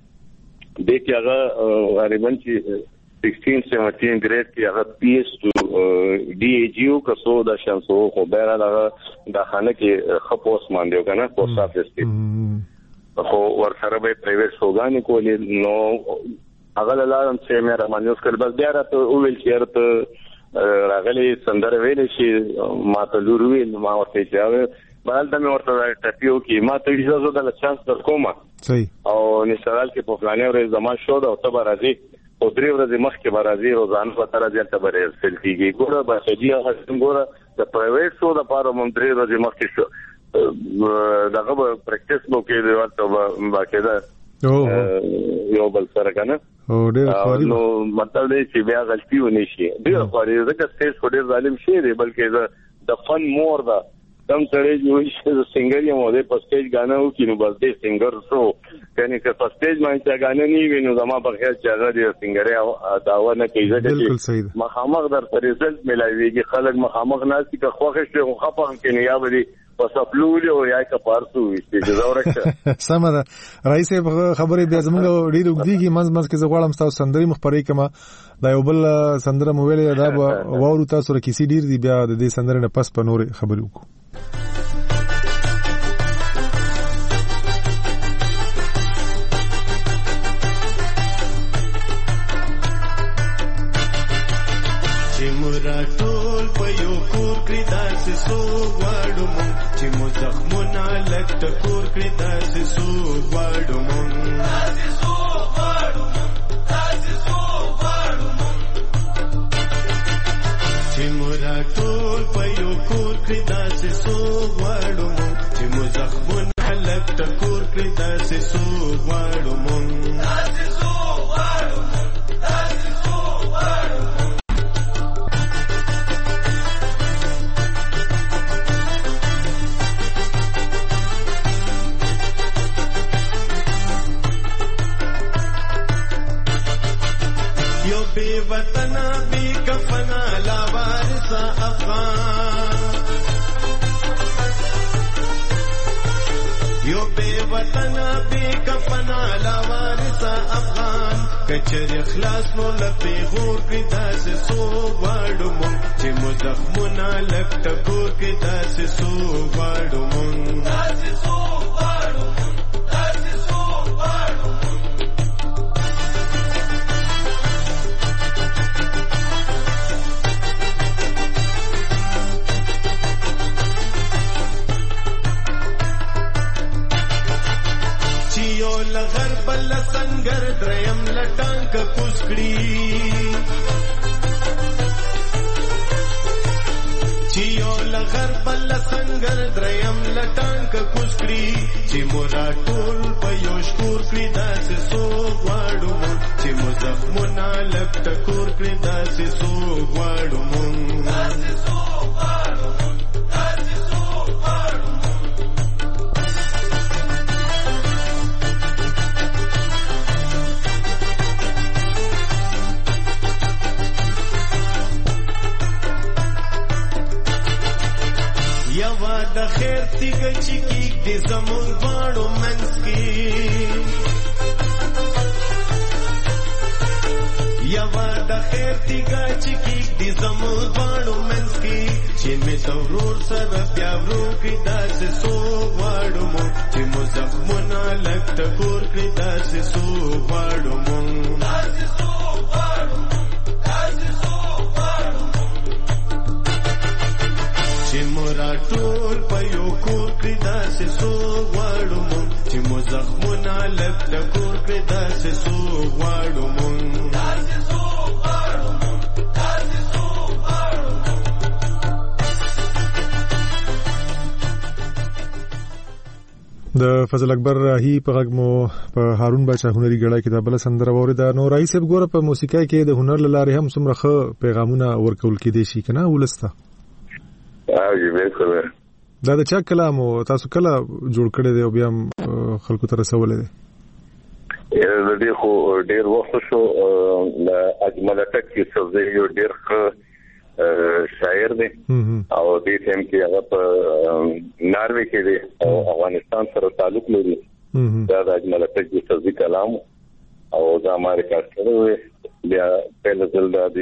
د کې هغه غریبان چې sixteen seventeen grade کې هغه پی ایس ټو ډي ای جی او کسو د شانسو خو بیره دا د خانه کې خپوس مانډیو کنه پوسټ افیس کې خو ورسره به پرایویټ شوګانې کولې نو هغه لاله چې مې را مانیوس کړ بس بیا راته ویل چې ارته راغلي سندره ویلې شي ما ته لور ویل ما ورته چې بل د مې ورته ټپیو کې ما ته اجازه ده چانس در کومه صحیح او نشرال کې په پلانې ورې زما شو دا او ته راځي او درې ورځې مخکې به راځي روزانه په تر ځای ته به رسل کېږي ګوره بسجي هغه ګوره د پرایویټ شو د پاره مونږ درې ورځې مخکې شو دغه به پریکټیس مو کې دی ورته باقاعده یو بل سره کنه او ډېر نو مطلب دی چې بیا غلطي ونی شي ډېر خوري ځکه سټیج خو ډېر ظالم شي دی بلکې د فن مور دا کم سره جوړ شي د سنگر یې مو د پسټیج غاڼه او کینو بس دې سنگر شو کني که پسټیج باندې غاڼه نی وینو زما په خیال چې هغه دې سنگر داوا نه کوي ځکه چې مخامخ در رزلټ ملایويږي خلک مخامخ ناسي که خوښ شي خو خپم کې نه یابري پس خپلول او یا کا پارسو چې زورکه سم ده رئیس خبرې بیا زموږ ډېر وګديږي منځ منځ کې زغړم تاسو سندري مخبري کما دا یو بل سندره مو ویلې دا وورو تاسو را کیسي ډیر دی بیا د دې سندره نه پس په نور خبرې وکړو ټول په یو کور کې داسې سو غواړو مونږ چې مو زخمونه لږ ټکور کړي داسې سو غواړو مونږ داسې سو غواړو مونږ داسې سو غواړو مونږ چې مو را ټول په یو کور کې داسې سو غواړو مونږ چې مو زخمونه لږ ټکور کړي داسې سو غواړو مونږ داسې سو غواړو مونږ داسې سو غواړو بے وطنا بے کفنا لا وارثا افغان یو بے وطنا بے کفنا لا وارثا افغان کچر اخلاص نو لپی غور کی داس سو غواړو مونږ چې مو زخمونه لږ ټکور کی داس سو غواړو مونږ داس سو غواړو مونږ داس سو غواړو لغر بل سنگر دریم لټانک کوسکړي چیو لغر بل سنگر دریم لټانک کوسکړي چې مورا ټول په یو شکور کړی داسې سو غواړو مونږ چې مو زخمونه لږ ټکور کړی داسې سو غواړو مونږ داسې سو غواړو مونږ داسې سو غواړو یوا د خیر تیګه چې کیک دې زمون غواړو منځ کې یوا د خیر تیګه چې کیک دې زمون غواړو منځ کې چې مې ضرور سره بیا ورو کې داسې سو غواړو مونږ چې مو زخمونه لږ ټکور کړي داسې سو غواړو مونږ داسې سو غواړو مونږ داسې سو غواړو چې مورا ټول په یو کور کې داسې سو غواړو مونږ چې مو زخمونه لږ ټکور کړي داسې سو غواړو مونږ داسې سو غواړو مونږ داسې سو غواړو د فضل اکبر راهی په غږ مو په هارون باچا هنري غړای کې د بل سندره وریدا نو راهی صاحب ګوره په موسیقۍ کې د هنر لاره هم څومره ښه پیغامونه ورکول کېدي شي کنه ولسته اوی بالکل دا د چا کلام او تاسو کله جوړ کړی دی او بیا خلکو ته رسولې دی د دې خو ډیر وخت شو د اجمل ټک کې څه یو ډیر ښه شاعر دی او دې ټیم کې هغه په ناروې کې دی او افغانستان سره تعلق لري دا د اجمل ټک کې څه کلام او دا امریکا سره بیا په لږ د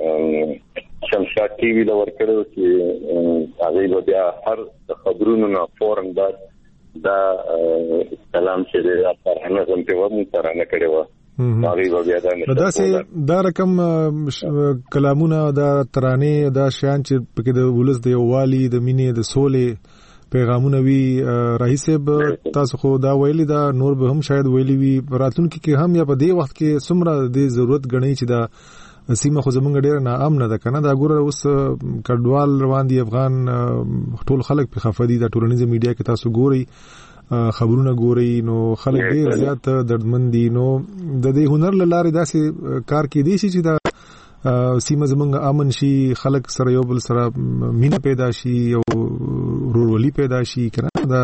شمشاد ټي وی دا ورکړو چې هغه بیا هر خبرونو نه فورن بعد دا کلام چې دا پرانه زم ته و مو پرانه کړو هغه بیا دا نه دا سه دا رقم کلامونه دا ترانه دا شیان چې پکې د ولس د یووالي د مینې د سولې پیغامونه وی رئیس تاسو خو دا ویلي دا نور به هم شاید ویلي وی راتلونکي کې هم یا په دې وخت کې څومره د ضرورت غني چې دا سیمه خو زمونږ ډیر نه امن ده کنه دا ګوره اوس کډوال روان دي افغان ټول خلک په خفدي د ټولنیز میډیا کې تاسو ګوري خبرونه ګوري نو خلک ډیر زیات دردمن دي نو د دې هنر لاره داسې کار کې دي چې دا سیمه زمونږ امن شي خلک سره یو بل سره مینه پیدا شي او ورورولي پیدا شي کنه دا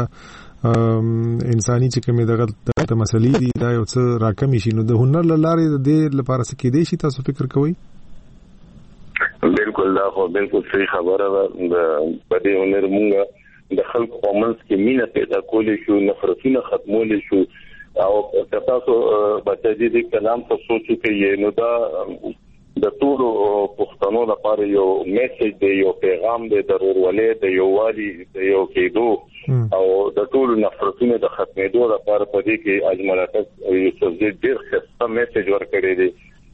انساني چې کومه دغه د مسلې دي دا یو څه راکمې شي نو د هنر لاره د دې لپاره څه کې دي شي تاسو فکر کوئ بالکل دا خو بالکل صحیح خبره ده د بده هنر مونږ د خلکو قومنس کې مینه پیدا کولې شو نفرتونه ختمولې شو او تاسو بچی دې کلام څه سوچو کې نو دا د ټولو پښتنو لپاره یو میسج دی یو پیغام دی د ورولې د یو والی د یو کېدو او د ټولو نفرتونو د ختمېدو لپاره په دې کې اجمل ټک یو څه ډېر ښه میسج ورکړی دی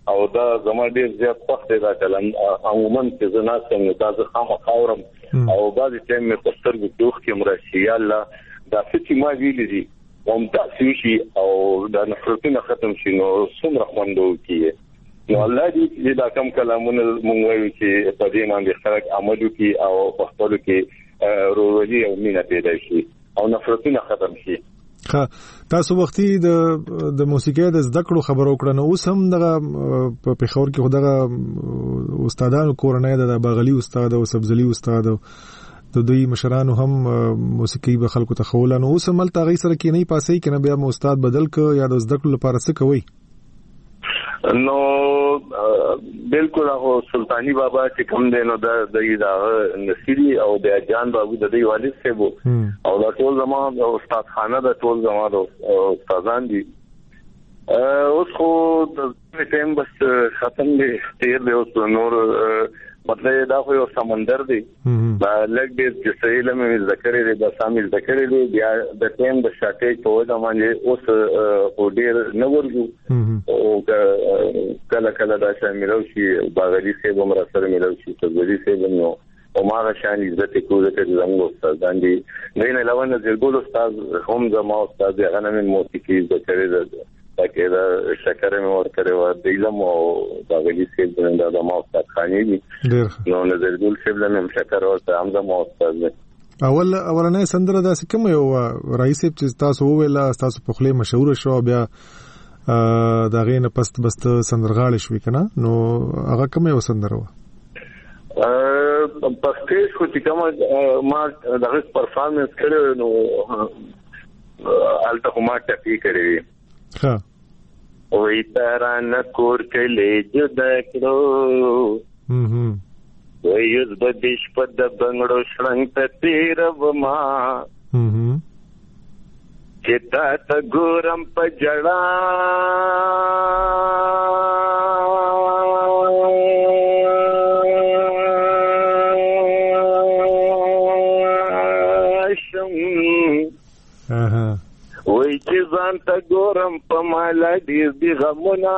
او دا زما ډیر زیات وخت دا کلم عموما چې زنا څنګه تاسو خامخا اورم او بعضی ټیم مې په سترګو کې وخت کې مرشي یا الله دا چې ما ویلې دي هم تاسو شي او دا نفرتونه ختم شي نو څومره خوندو کیه نو الله دې دا کوم کلامونه مونږ وایو چې په دې باندې خلک عمل وکړي او په خپل کې ورورولي او مینه پیدا شي او نفرتونه ختم شي. ها تاسو وختي د د موسیقي د زده کړو خبرو کړنه اوس هم دغه په پیښور کې خدغه استادانو کورنۍ د باغلی استاد او سبزلی استاد د دوی مشرانو هم موسیقي به خلکو ته خول نو اوس هم تل غي سره کې نه پاسي کنه بیا مو استاد بدل ک یا د زده کړو لپاره څه کوي؟ نو بالکل هغه سلطانی بابا چې کوم دی نو د د نصيري او د جان بابو د دوی والد سیبو او دا ټول زموږ د استاد خانه د ټول زموږ د استادان دي اوس خو د ټیم بس ختم دي تیر دی اوس نور مطلب دا خو یو سمندر دی دا لګ دې چې سهیل مې ذکر لري دا شامل ذکر لري بیا د ټیم د شاټیج په وجه باندې اوس په ډیر نورګو او کله کله دا شامل شي باغلی سه به مر سره ملو شي تبدیلی سه نو او ما غشان عزت کوو چې زموږ استادان دي نه نه لونه زګول استاد هم زما استاد هغه من موسیقي ذکر لري تاکي دا شکر مې ور کړو د علم او باغلی سه د ما استاد خاني دي نو نظر ګل شبل مې شکر ورته هم زما استاد اول اولنې سندره دا کوم یو رئیس چې تاسو ویلا تاسو په خله مشهور شو بیا دا غینه پست بست سندرغاړي شوې کنه نو هغه کوم یو سندره و ا پستې خو چې کوم ما دغه پرفارمنس کړو نو الته ما ټپی کړی ها وې تران کور کله جدا کړو هم وې یز بدیش په د بنگړو شړنګ ته تیر وما هم چې تا ته ګورم په جړا وای چې ځان ته ګورم په مالا ډیر دی غمونه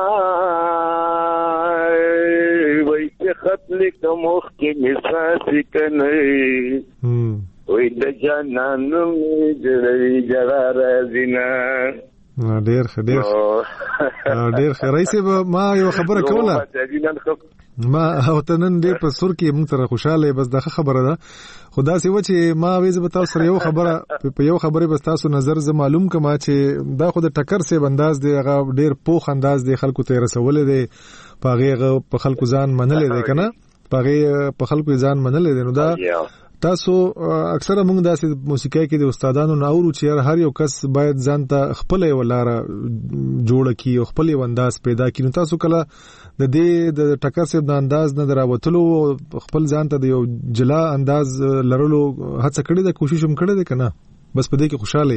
وای چې خط لیکم مخ کې مساسي کنه وای د جانانو جړې جړا راځینا ډیر ډیر ډیر خیرایسه ما یو خبره کوله ما او تنن دې په سر کې موږ سره خوشاله بس دا خبره ده خدا سي و چې ما وېز به تاسو سره یو خبره په یو خبره بس تاسو نظر ز معلوم کما چې دا خو د ټکر سه بنداز دی هغه ډیر پوخ انداز دی خلکو ته رسول دی پاغه په خلکو ځان منل دی کنه پاغه په خلکو ځان منل دی نو دا تاسو اکثره موږ داسې موسیقي کې د استادانو ناورو چې هر یو کس باید ځان ته خپل ولاره جوړ کی او خپل انداز پیدا کړي نو تاسو کله د دې د ټکر سره د انداز نه دراوتلو خپل ځان ته د یو جلا انداز لرلو هڅه کړې ده کوشش هم کړې ده کنه بس په دې کې خوشاله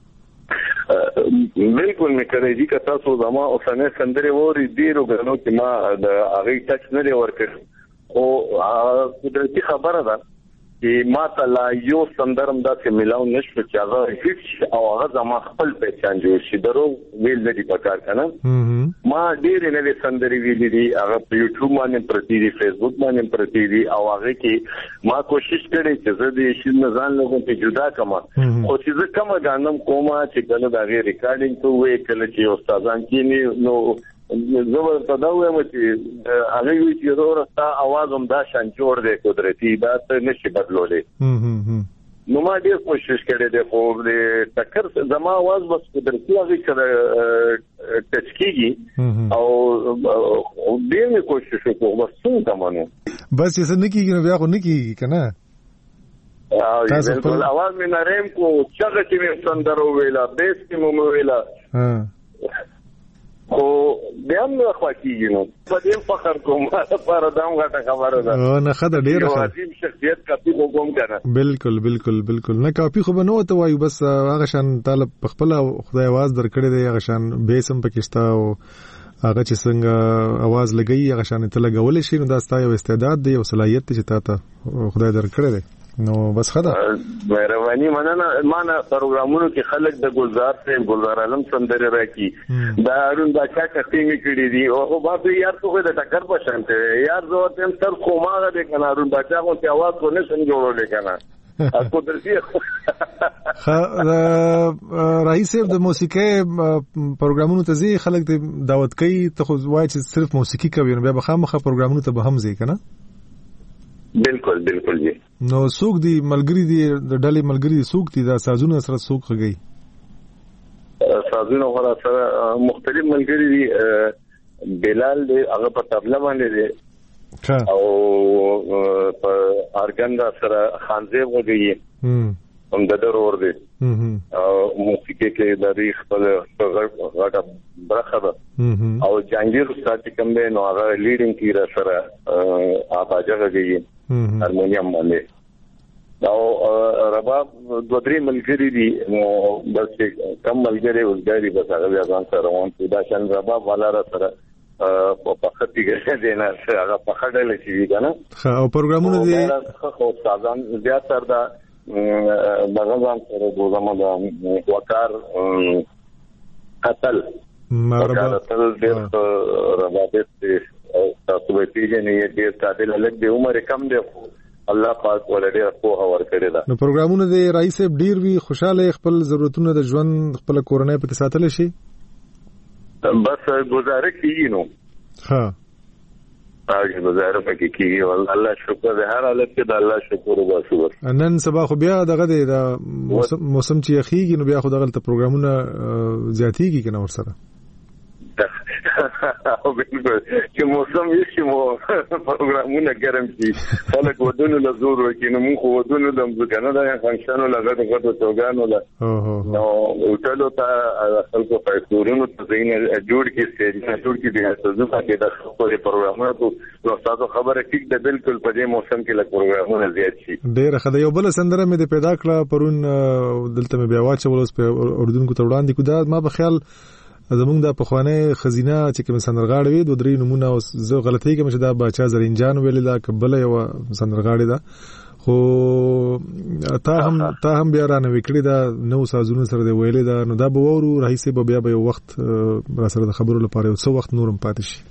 بالکل مې کړې دي که تاسو زما اوسنۍ سندرې ووري ډیرو غنو چې ما د هغه ټچ نه لري ورکړ او قدرتي خبره ده چې ما ته لا یو سندرم داسې ملاو نشو چې هغه هیڅ او هغه زما خپل پہچان جوړ شي درو ویل نه دي پکار کنه ما ډېر نه لري سندري ویلې دي هغه په یوټیوب باندې پرتی دي فیسبوک باندې پرتی دي او هغه کې ما کوشش کړې چې زه دې شي نه ځان له ته جدا کما خو چې زه کوم غانم کومه چې کله دا غي ریکارډینګ کوې کله چې استادان کې نو زه ورته دا وایم چې هغه وی چې ورته आवाज هم دا شان جوړ دی قدرتي دا څه نشي بدلولې نو ما ډېر کوشش کړې ده خو د ټکر زما आवाज بس قدرتي هغه کړه ټچ کیږي او ډېر مې کوشش وکړ بس څنګه مانو بس یې څنګه کیږي نو بیا خو نه کیږي کنه تاسو خپل आवाज مې نرم کو څنګه چې مې سندرو ویلا بیس کې مو ویلا ها خو بیا نو خواکیږي نو په دې فخر کوم لپاره دا موږ خبره ده او نه خدای ډیر ښه عظیم شخصیت کاپی کوم کنه بالکل بالکل بالکل نه کاپی خو بنو ته وایو بس هغه شان طالب خپل خدای आवाज درکړي دی هغه شان بیسم پکستا او هغه چې څنګه आवाज لګي هغه شان ته لګول شي نو دا ستاسو استعداد دی او صلاحیت چې تاسو خدای درکړي دی نو بس خدا مهرباني مننه معنا پروګرامونو کې خلک د ګلزار ته ګلزار عالم سندره راکی دا هارون بچا کټینګ کړی دی او بابا یار ته د ټکر په شان ته یار زه تم تر کومه ده کنه هارون بچا کو ته आवाज کو نه سم جوړول کنه اكو درسي خ رئیس د موسیقي پروګرامونو ته زی خلک دعوت کوي ته خو وای چې صرف موسیقي کوي نو بیا بخامخه پروګرامونو ته به هم زی کنه بالکل بالکل جی نو سوق دی ملګری دی د ډلې ملګری دی سوق دی دا سازونه سره سوق خږي سازونه غره سره مختلف ملګری دی بلال دی هغه په طبله باندې دی او په ارګندا سره خانزیب وږي هم د ضرور دی او موسیقي کې د ریخ په غټه برخه ده او جانگیر استاد کوم دی نو هغه لیډینګ کی را سره اواجه غږی هارمونیم باندې او رباب دوه درې ملګری دي نو بس کم ملګری وګړي بس هغه بیا ځان سره روان دي دا شان رباب والا را سره په پختی کې دینا هغه په خړل شي کنه او پروګرامونه دي خو استادان زیات تر دا دغه ځان سره دوزمه د وقار قتل مربع قتل ډېر ربابت تاسو به پیژنې ډېر قاتل لږ د عمر کم دی الله پاک ولډه په هور کړی دا نو پروګرامونه د رئیس ډیر وی خوشاله خپل ضرورتونه د ژوند خپل کورنۍ په کې ساتل شي بس گزاره کیږي نو ها هغه گزاره پکې کیږي والله الله شکر ده هر حالت کې د الله شکر او شکر نن سبا خو بیا دغه د موسم چې اخیږي نو بیا خو دغه پروګرامونه زیاتېږي کنه ور سره او بالکل چې موسم یې چې مو پروګرامونه ګرم شي خلک ودونو له زور وکړي نو موږ ودونو د مځکنه د فنکشنو لګټ غټو توګانو له نو هوټلو ته خلکو پیسورونو ته ځین جوړ کې سټیج جوړ کې دي تاسو ته د خپل پروګرامونو ته تاسو خبره ټیک ده بالکل په دې موسم کې له پروګرامونو زیات شي ډېر خدای یو بل سندره مې د پیدا کړه پرون دلته مې بیا واچول اوس په اردن کو ته وړاندې کو دا ما په خیال زمونږ د پخوانه خزینه چې کوم سندرغاړي وي دوه درې نمونه او زه غلطي کوم چې دا بچا زرینجان ویل دا قبله یو سندرغاړي دا خو تا هم تا هم بیا رانه وکړي دا نو سازونه سره دی ویل دا نو دا به ورو رئیس به بیا به وخت را سره د خبرو لپاره یو څو وخت نورم پاتې شي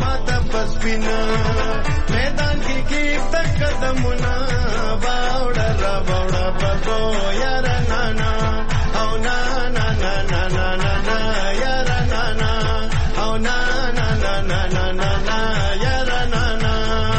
میدان کې کې تک قدمونه باور وړه بګو یار نانا او نا نا نا نا نا نا یار نانا او نا نا نا نا نا نا یار نانا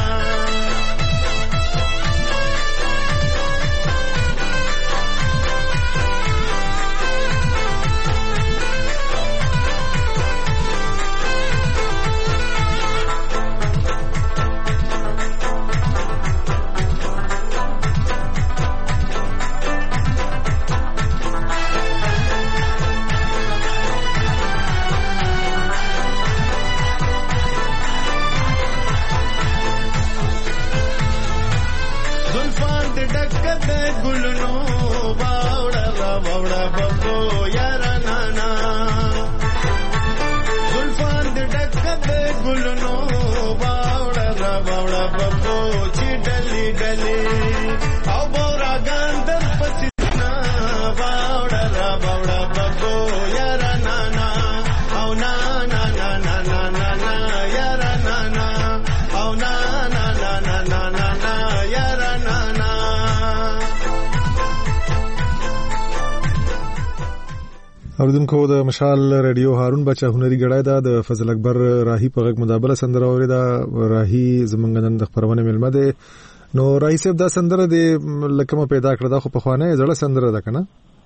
اوردونکو د مشال رادیو هارون بچا هنري غړای دا د فضل اکبر راهي په غږ مدابله سندره اوریدا راهي زمونږ نن د خبرونه ملمه ده نو راهي صاحب دا سندره د لکه پیدا کړه دا خو په خوانه زړه سندره ده کنه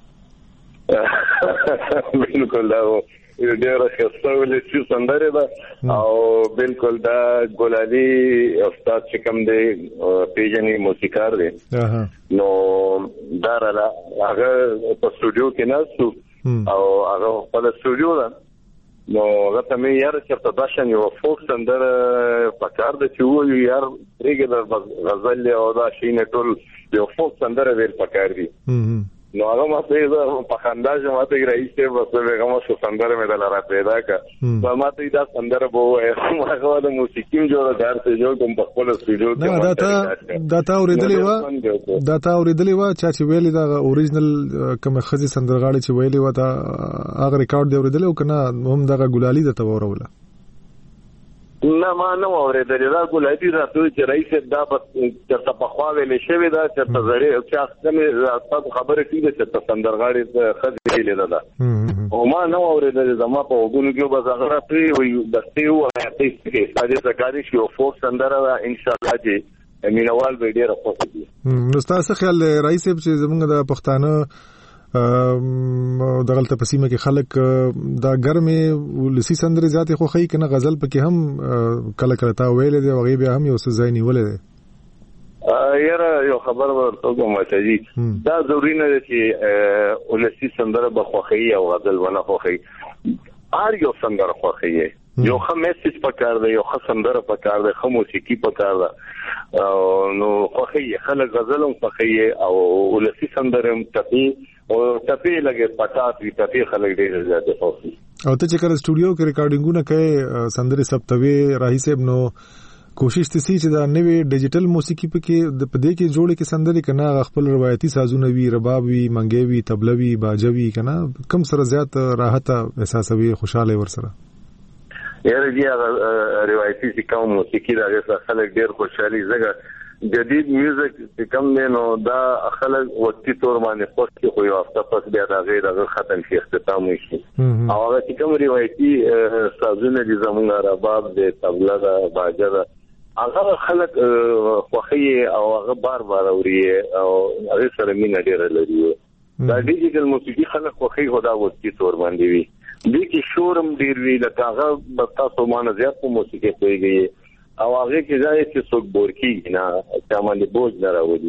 بالکل دا ډیره ښه ولې چې سندره ده او بالکل دا ګولالي استاد چې کوم دی پیژنې موسیقار دی نو دا را هغه په سټوډیو کې ناسو او هغه په سټوډیو ده نو هغه ته مې یار چې په داشن یو فوک سندره پکار د چې وو یار ریګلر غزل او دا شینه ټول یو فوک سندره ویل پکار دي نو هغه ماته دا په خنداج ماته رئیس ته وسوي هغه شو سندره مې دلاره پیدا کا نو ماته دا سندره بو هغه د موسیقي جوړدار ته جوړ کوم په خپل سټوډیو کې دا تا دا تا اوریدلې و دا تا اوریدلې و چې ویلې دا اوریجنل کوم خزي سندرغاړي چې ویلې و دا هغه ریکارډ دی اوریدلې او کنه هم دا ګولالي د توروله نه ما نه اوریدلې دا ګولالي راته چې رئیس دا چې په خوا ویلې شوی دا چې تزری او چې څنګه تاسو خبره کیږي چې سندرغاړي خزي ویلې ده او ما نه اوریدلې زما په وګونو کې به زغره پری وي د سیو هغه چې ساده سکاري شو فوک سندره ان شاء الله چې مینوال به ډیره خوښ دي نو تاسو خیال رئیس چې زمونږ د پښتانه دغلت پسیمه کې خلک دا ګرمه ولسی سندره ذات خو خی کنه غزل پکې هم کله کله تا ویل دی او غیب هم یو څه ځای نیولې دی یاره یو خبر ورته کوم چې دا ضروري نه دی چې ولسی سندره بخوخی او غزل ونه خوخی هر یو سندره خوخی یو ښه میسج پکار دی یو ښه سندره پکار دی ښه موسیقي پکار ده نو خوخی خلک غزل هم خوخی او ولسی سندره هم تپی او تپی لګي پټات وی تپی خلک ډیر زیات خوخي او ته چې کله سټوډیو کې ریکارډینګونه کوي سندره سپتوي راهي صاحب نو کوشش تسي چې دا نوې ډیجیټل موسیقي پکې د پدې کې جوړې کې سندري کنه خپل روایتي سازونه وی رباب وی منګي وی تبله وی باجه وی کنه کم سره زیات راحت احساسوي خوشاله ور سره یاره دی روایتي چې کوم موسیقي راغله خلک ډیر خوشالي زګه جدید میوزیک کم نه نو دا خلک وقتی تور باندې خوښي خو یو هفته پس بیا دا غیر هغه ختم شي اختتام شي او هغه چې کوم روایتي سازونه دي زموږ رباب دي تبله ده باجه ده هغه خلک خوښي او هغه بار بار اوري او هغه سره مینه ډیره لري دا ډیجیټل موسیقي خلک خوښي خدا وقتی تور باندې وي دي کې شورم ډیر وی لکه هغه بس تاسو مانه زیات په موسیقي کوي او هغه کې ځای چې څوک بورکی نه چامل بوج نه راوړي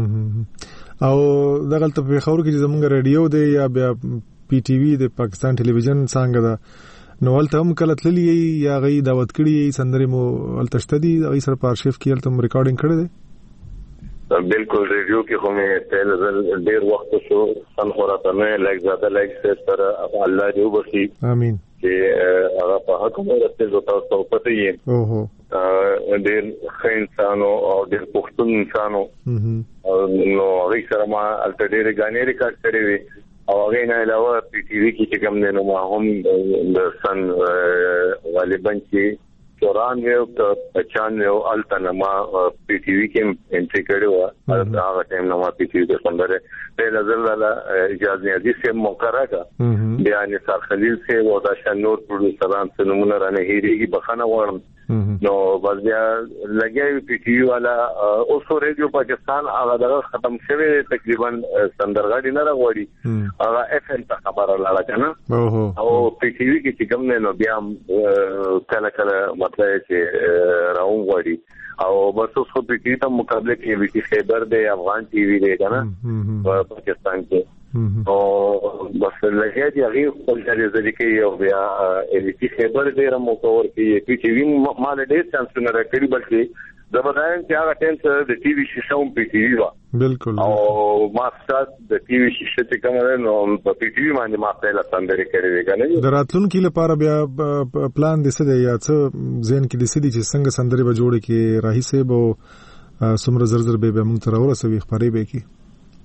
او دغه ته په خبرو کې زمونږ رادیو دی یا بیا پی ټی وی د پاکستان ټلویزیون څنګه ده نو ولته هم کله تللی یا غي دعوت کړی سندري مو ولتشتدي غي سره په ارشیف کې تل ریکارډینګ کړی دی بالکل ریډیو کې خو مې تل ډیر وخت شو سن خوراته نه لایک زیاده لایک سره الله دې وبخي امين چې هغه په حکم راځي چې تاسو پته یې اوه ډېر ښه انسانو او ډېر پښتون انسانو نو هغه سره ما الټډېر غانې ریکارډ کړې وي او هغه نه علاوه پی ټی وی کې چې کوم نه نو ما هم د سن غالبا چې چورانوي او پچانوي او التنما پی ټي وي کې انټری کړو هغه ټایم نو ما پی ټي وي د سندره په نظر لاله اجازه دي چې مقرره کا بیان سر خلیل سے او دا شنور پروډوسران څخه نمونه رانه هیریږي بخنه وړم نو بس بیا لګي پی ټي وي والا اوسو ریډیو پاکستان هغه دغه ختم شوی تقریبا سندرغاډي نه راغوري هغه اف ام ته خبره لاله کنه او پی ټي وي کې چې کوم نه نو بیا کله کله مطلب چې راون غوري او بس اوس په پی ټي وي ته مقابله کې وی ټي خیبر دی افغان ټي وي دی کنه په پاکستان کې او بس لګي چې هغه خپل ځای کې یو بیا وی ټي خیبر دی رمو کور کې پی ټي وي مال ډېر چانس نه راکړي بلکې زبرداین چې هغه ټیم سره د ټي وي شیشه هم پی ټي وي وا بالکل او ما ستاسو د ټي وي شیشه ته کوم نو په پی ټي وي باندې ما خپل سندري کړې وی کنه د راتلونکو لپاره بیا پلان دي څه دی یا څه ځین کې دي چې څنګه سندري به جوړ کې راهي سه به سمره زرزر به موږ تر ورسوي خبرې به کی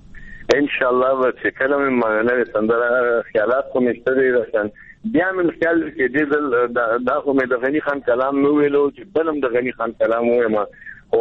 ان شاء الله چې کله مې نه سندره خیالات کوم استدې راشن بیا مې خیال کې دې دا خو مې د غنی خان کلام نو ویلو چې بلم د غنی خان کلام وایم او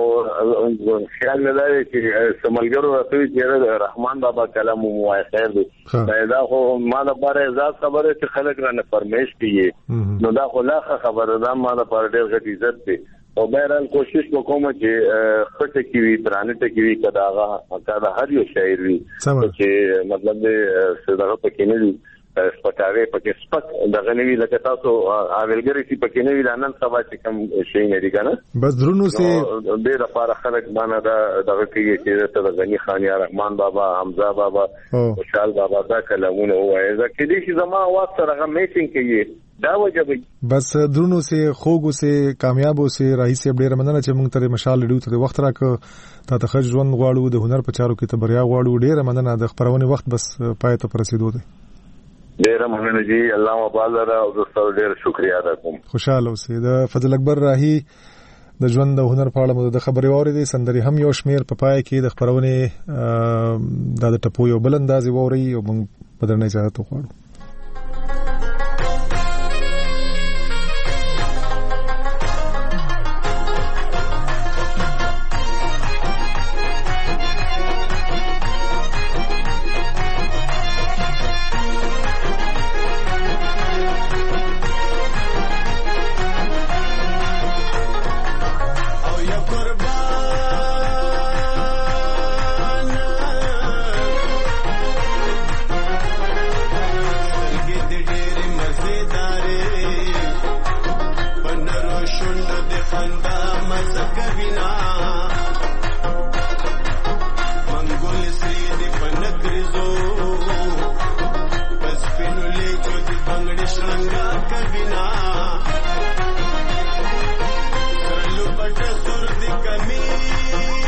خیال نه لري چې سملګرو راځي چې رحمان بابا کلام مو وای خیر دی دا خو ما د بار اعزاز خبره چې خلک رانه فرمایش کوي نو دا خو لا خبره ده ما د پر ډېر غټ عزت دی او بهرحال کوشش وکوم چې خټه کی وی درانه ته کی وی کداغه کدا هر یو شاعر وی چې مطلب دې صدقه پکې نه دی سپکاوي پکې سپک دغه نوی لکه تاسو اویلګری چې پکې نوی لانن سبا چې کوم شي نه دی کنه بس درونو سي ډېر لپاره خلک باندې دا دغه کې چې د غنی خان یا رحمان بابا حمزه بابا خوشحال بابا دا کلمونه وایي ځکه دې چې زما आवाज سره هغه میچینګ کوي دا وجه بس درونو سي خوګو سي کامیابو سي راهي سي ډېر مننه چې موږ ته مشال لډو ته وخت راکړ تا ته خج ژوند غواړو د هنر په چارو کې ته بریا غواړو ډېر مننه د خبرونه وخت بس پای ته رسیدو دي ډیر مننه جی الله مبارک او تاسو ډیر شکریا ادا کوم خوشاله اوسئ د فضل اکبر راهي د ژوند د هنر په اړه د خبرې اورېدې سندري هم یو شمیر په پای کې د خبرونه د ټپو یو بل اندازې ووري او موږ په درنه اجازه وغواړو کمی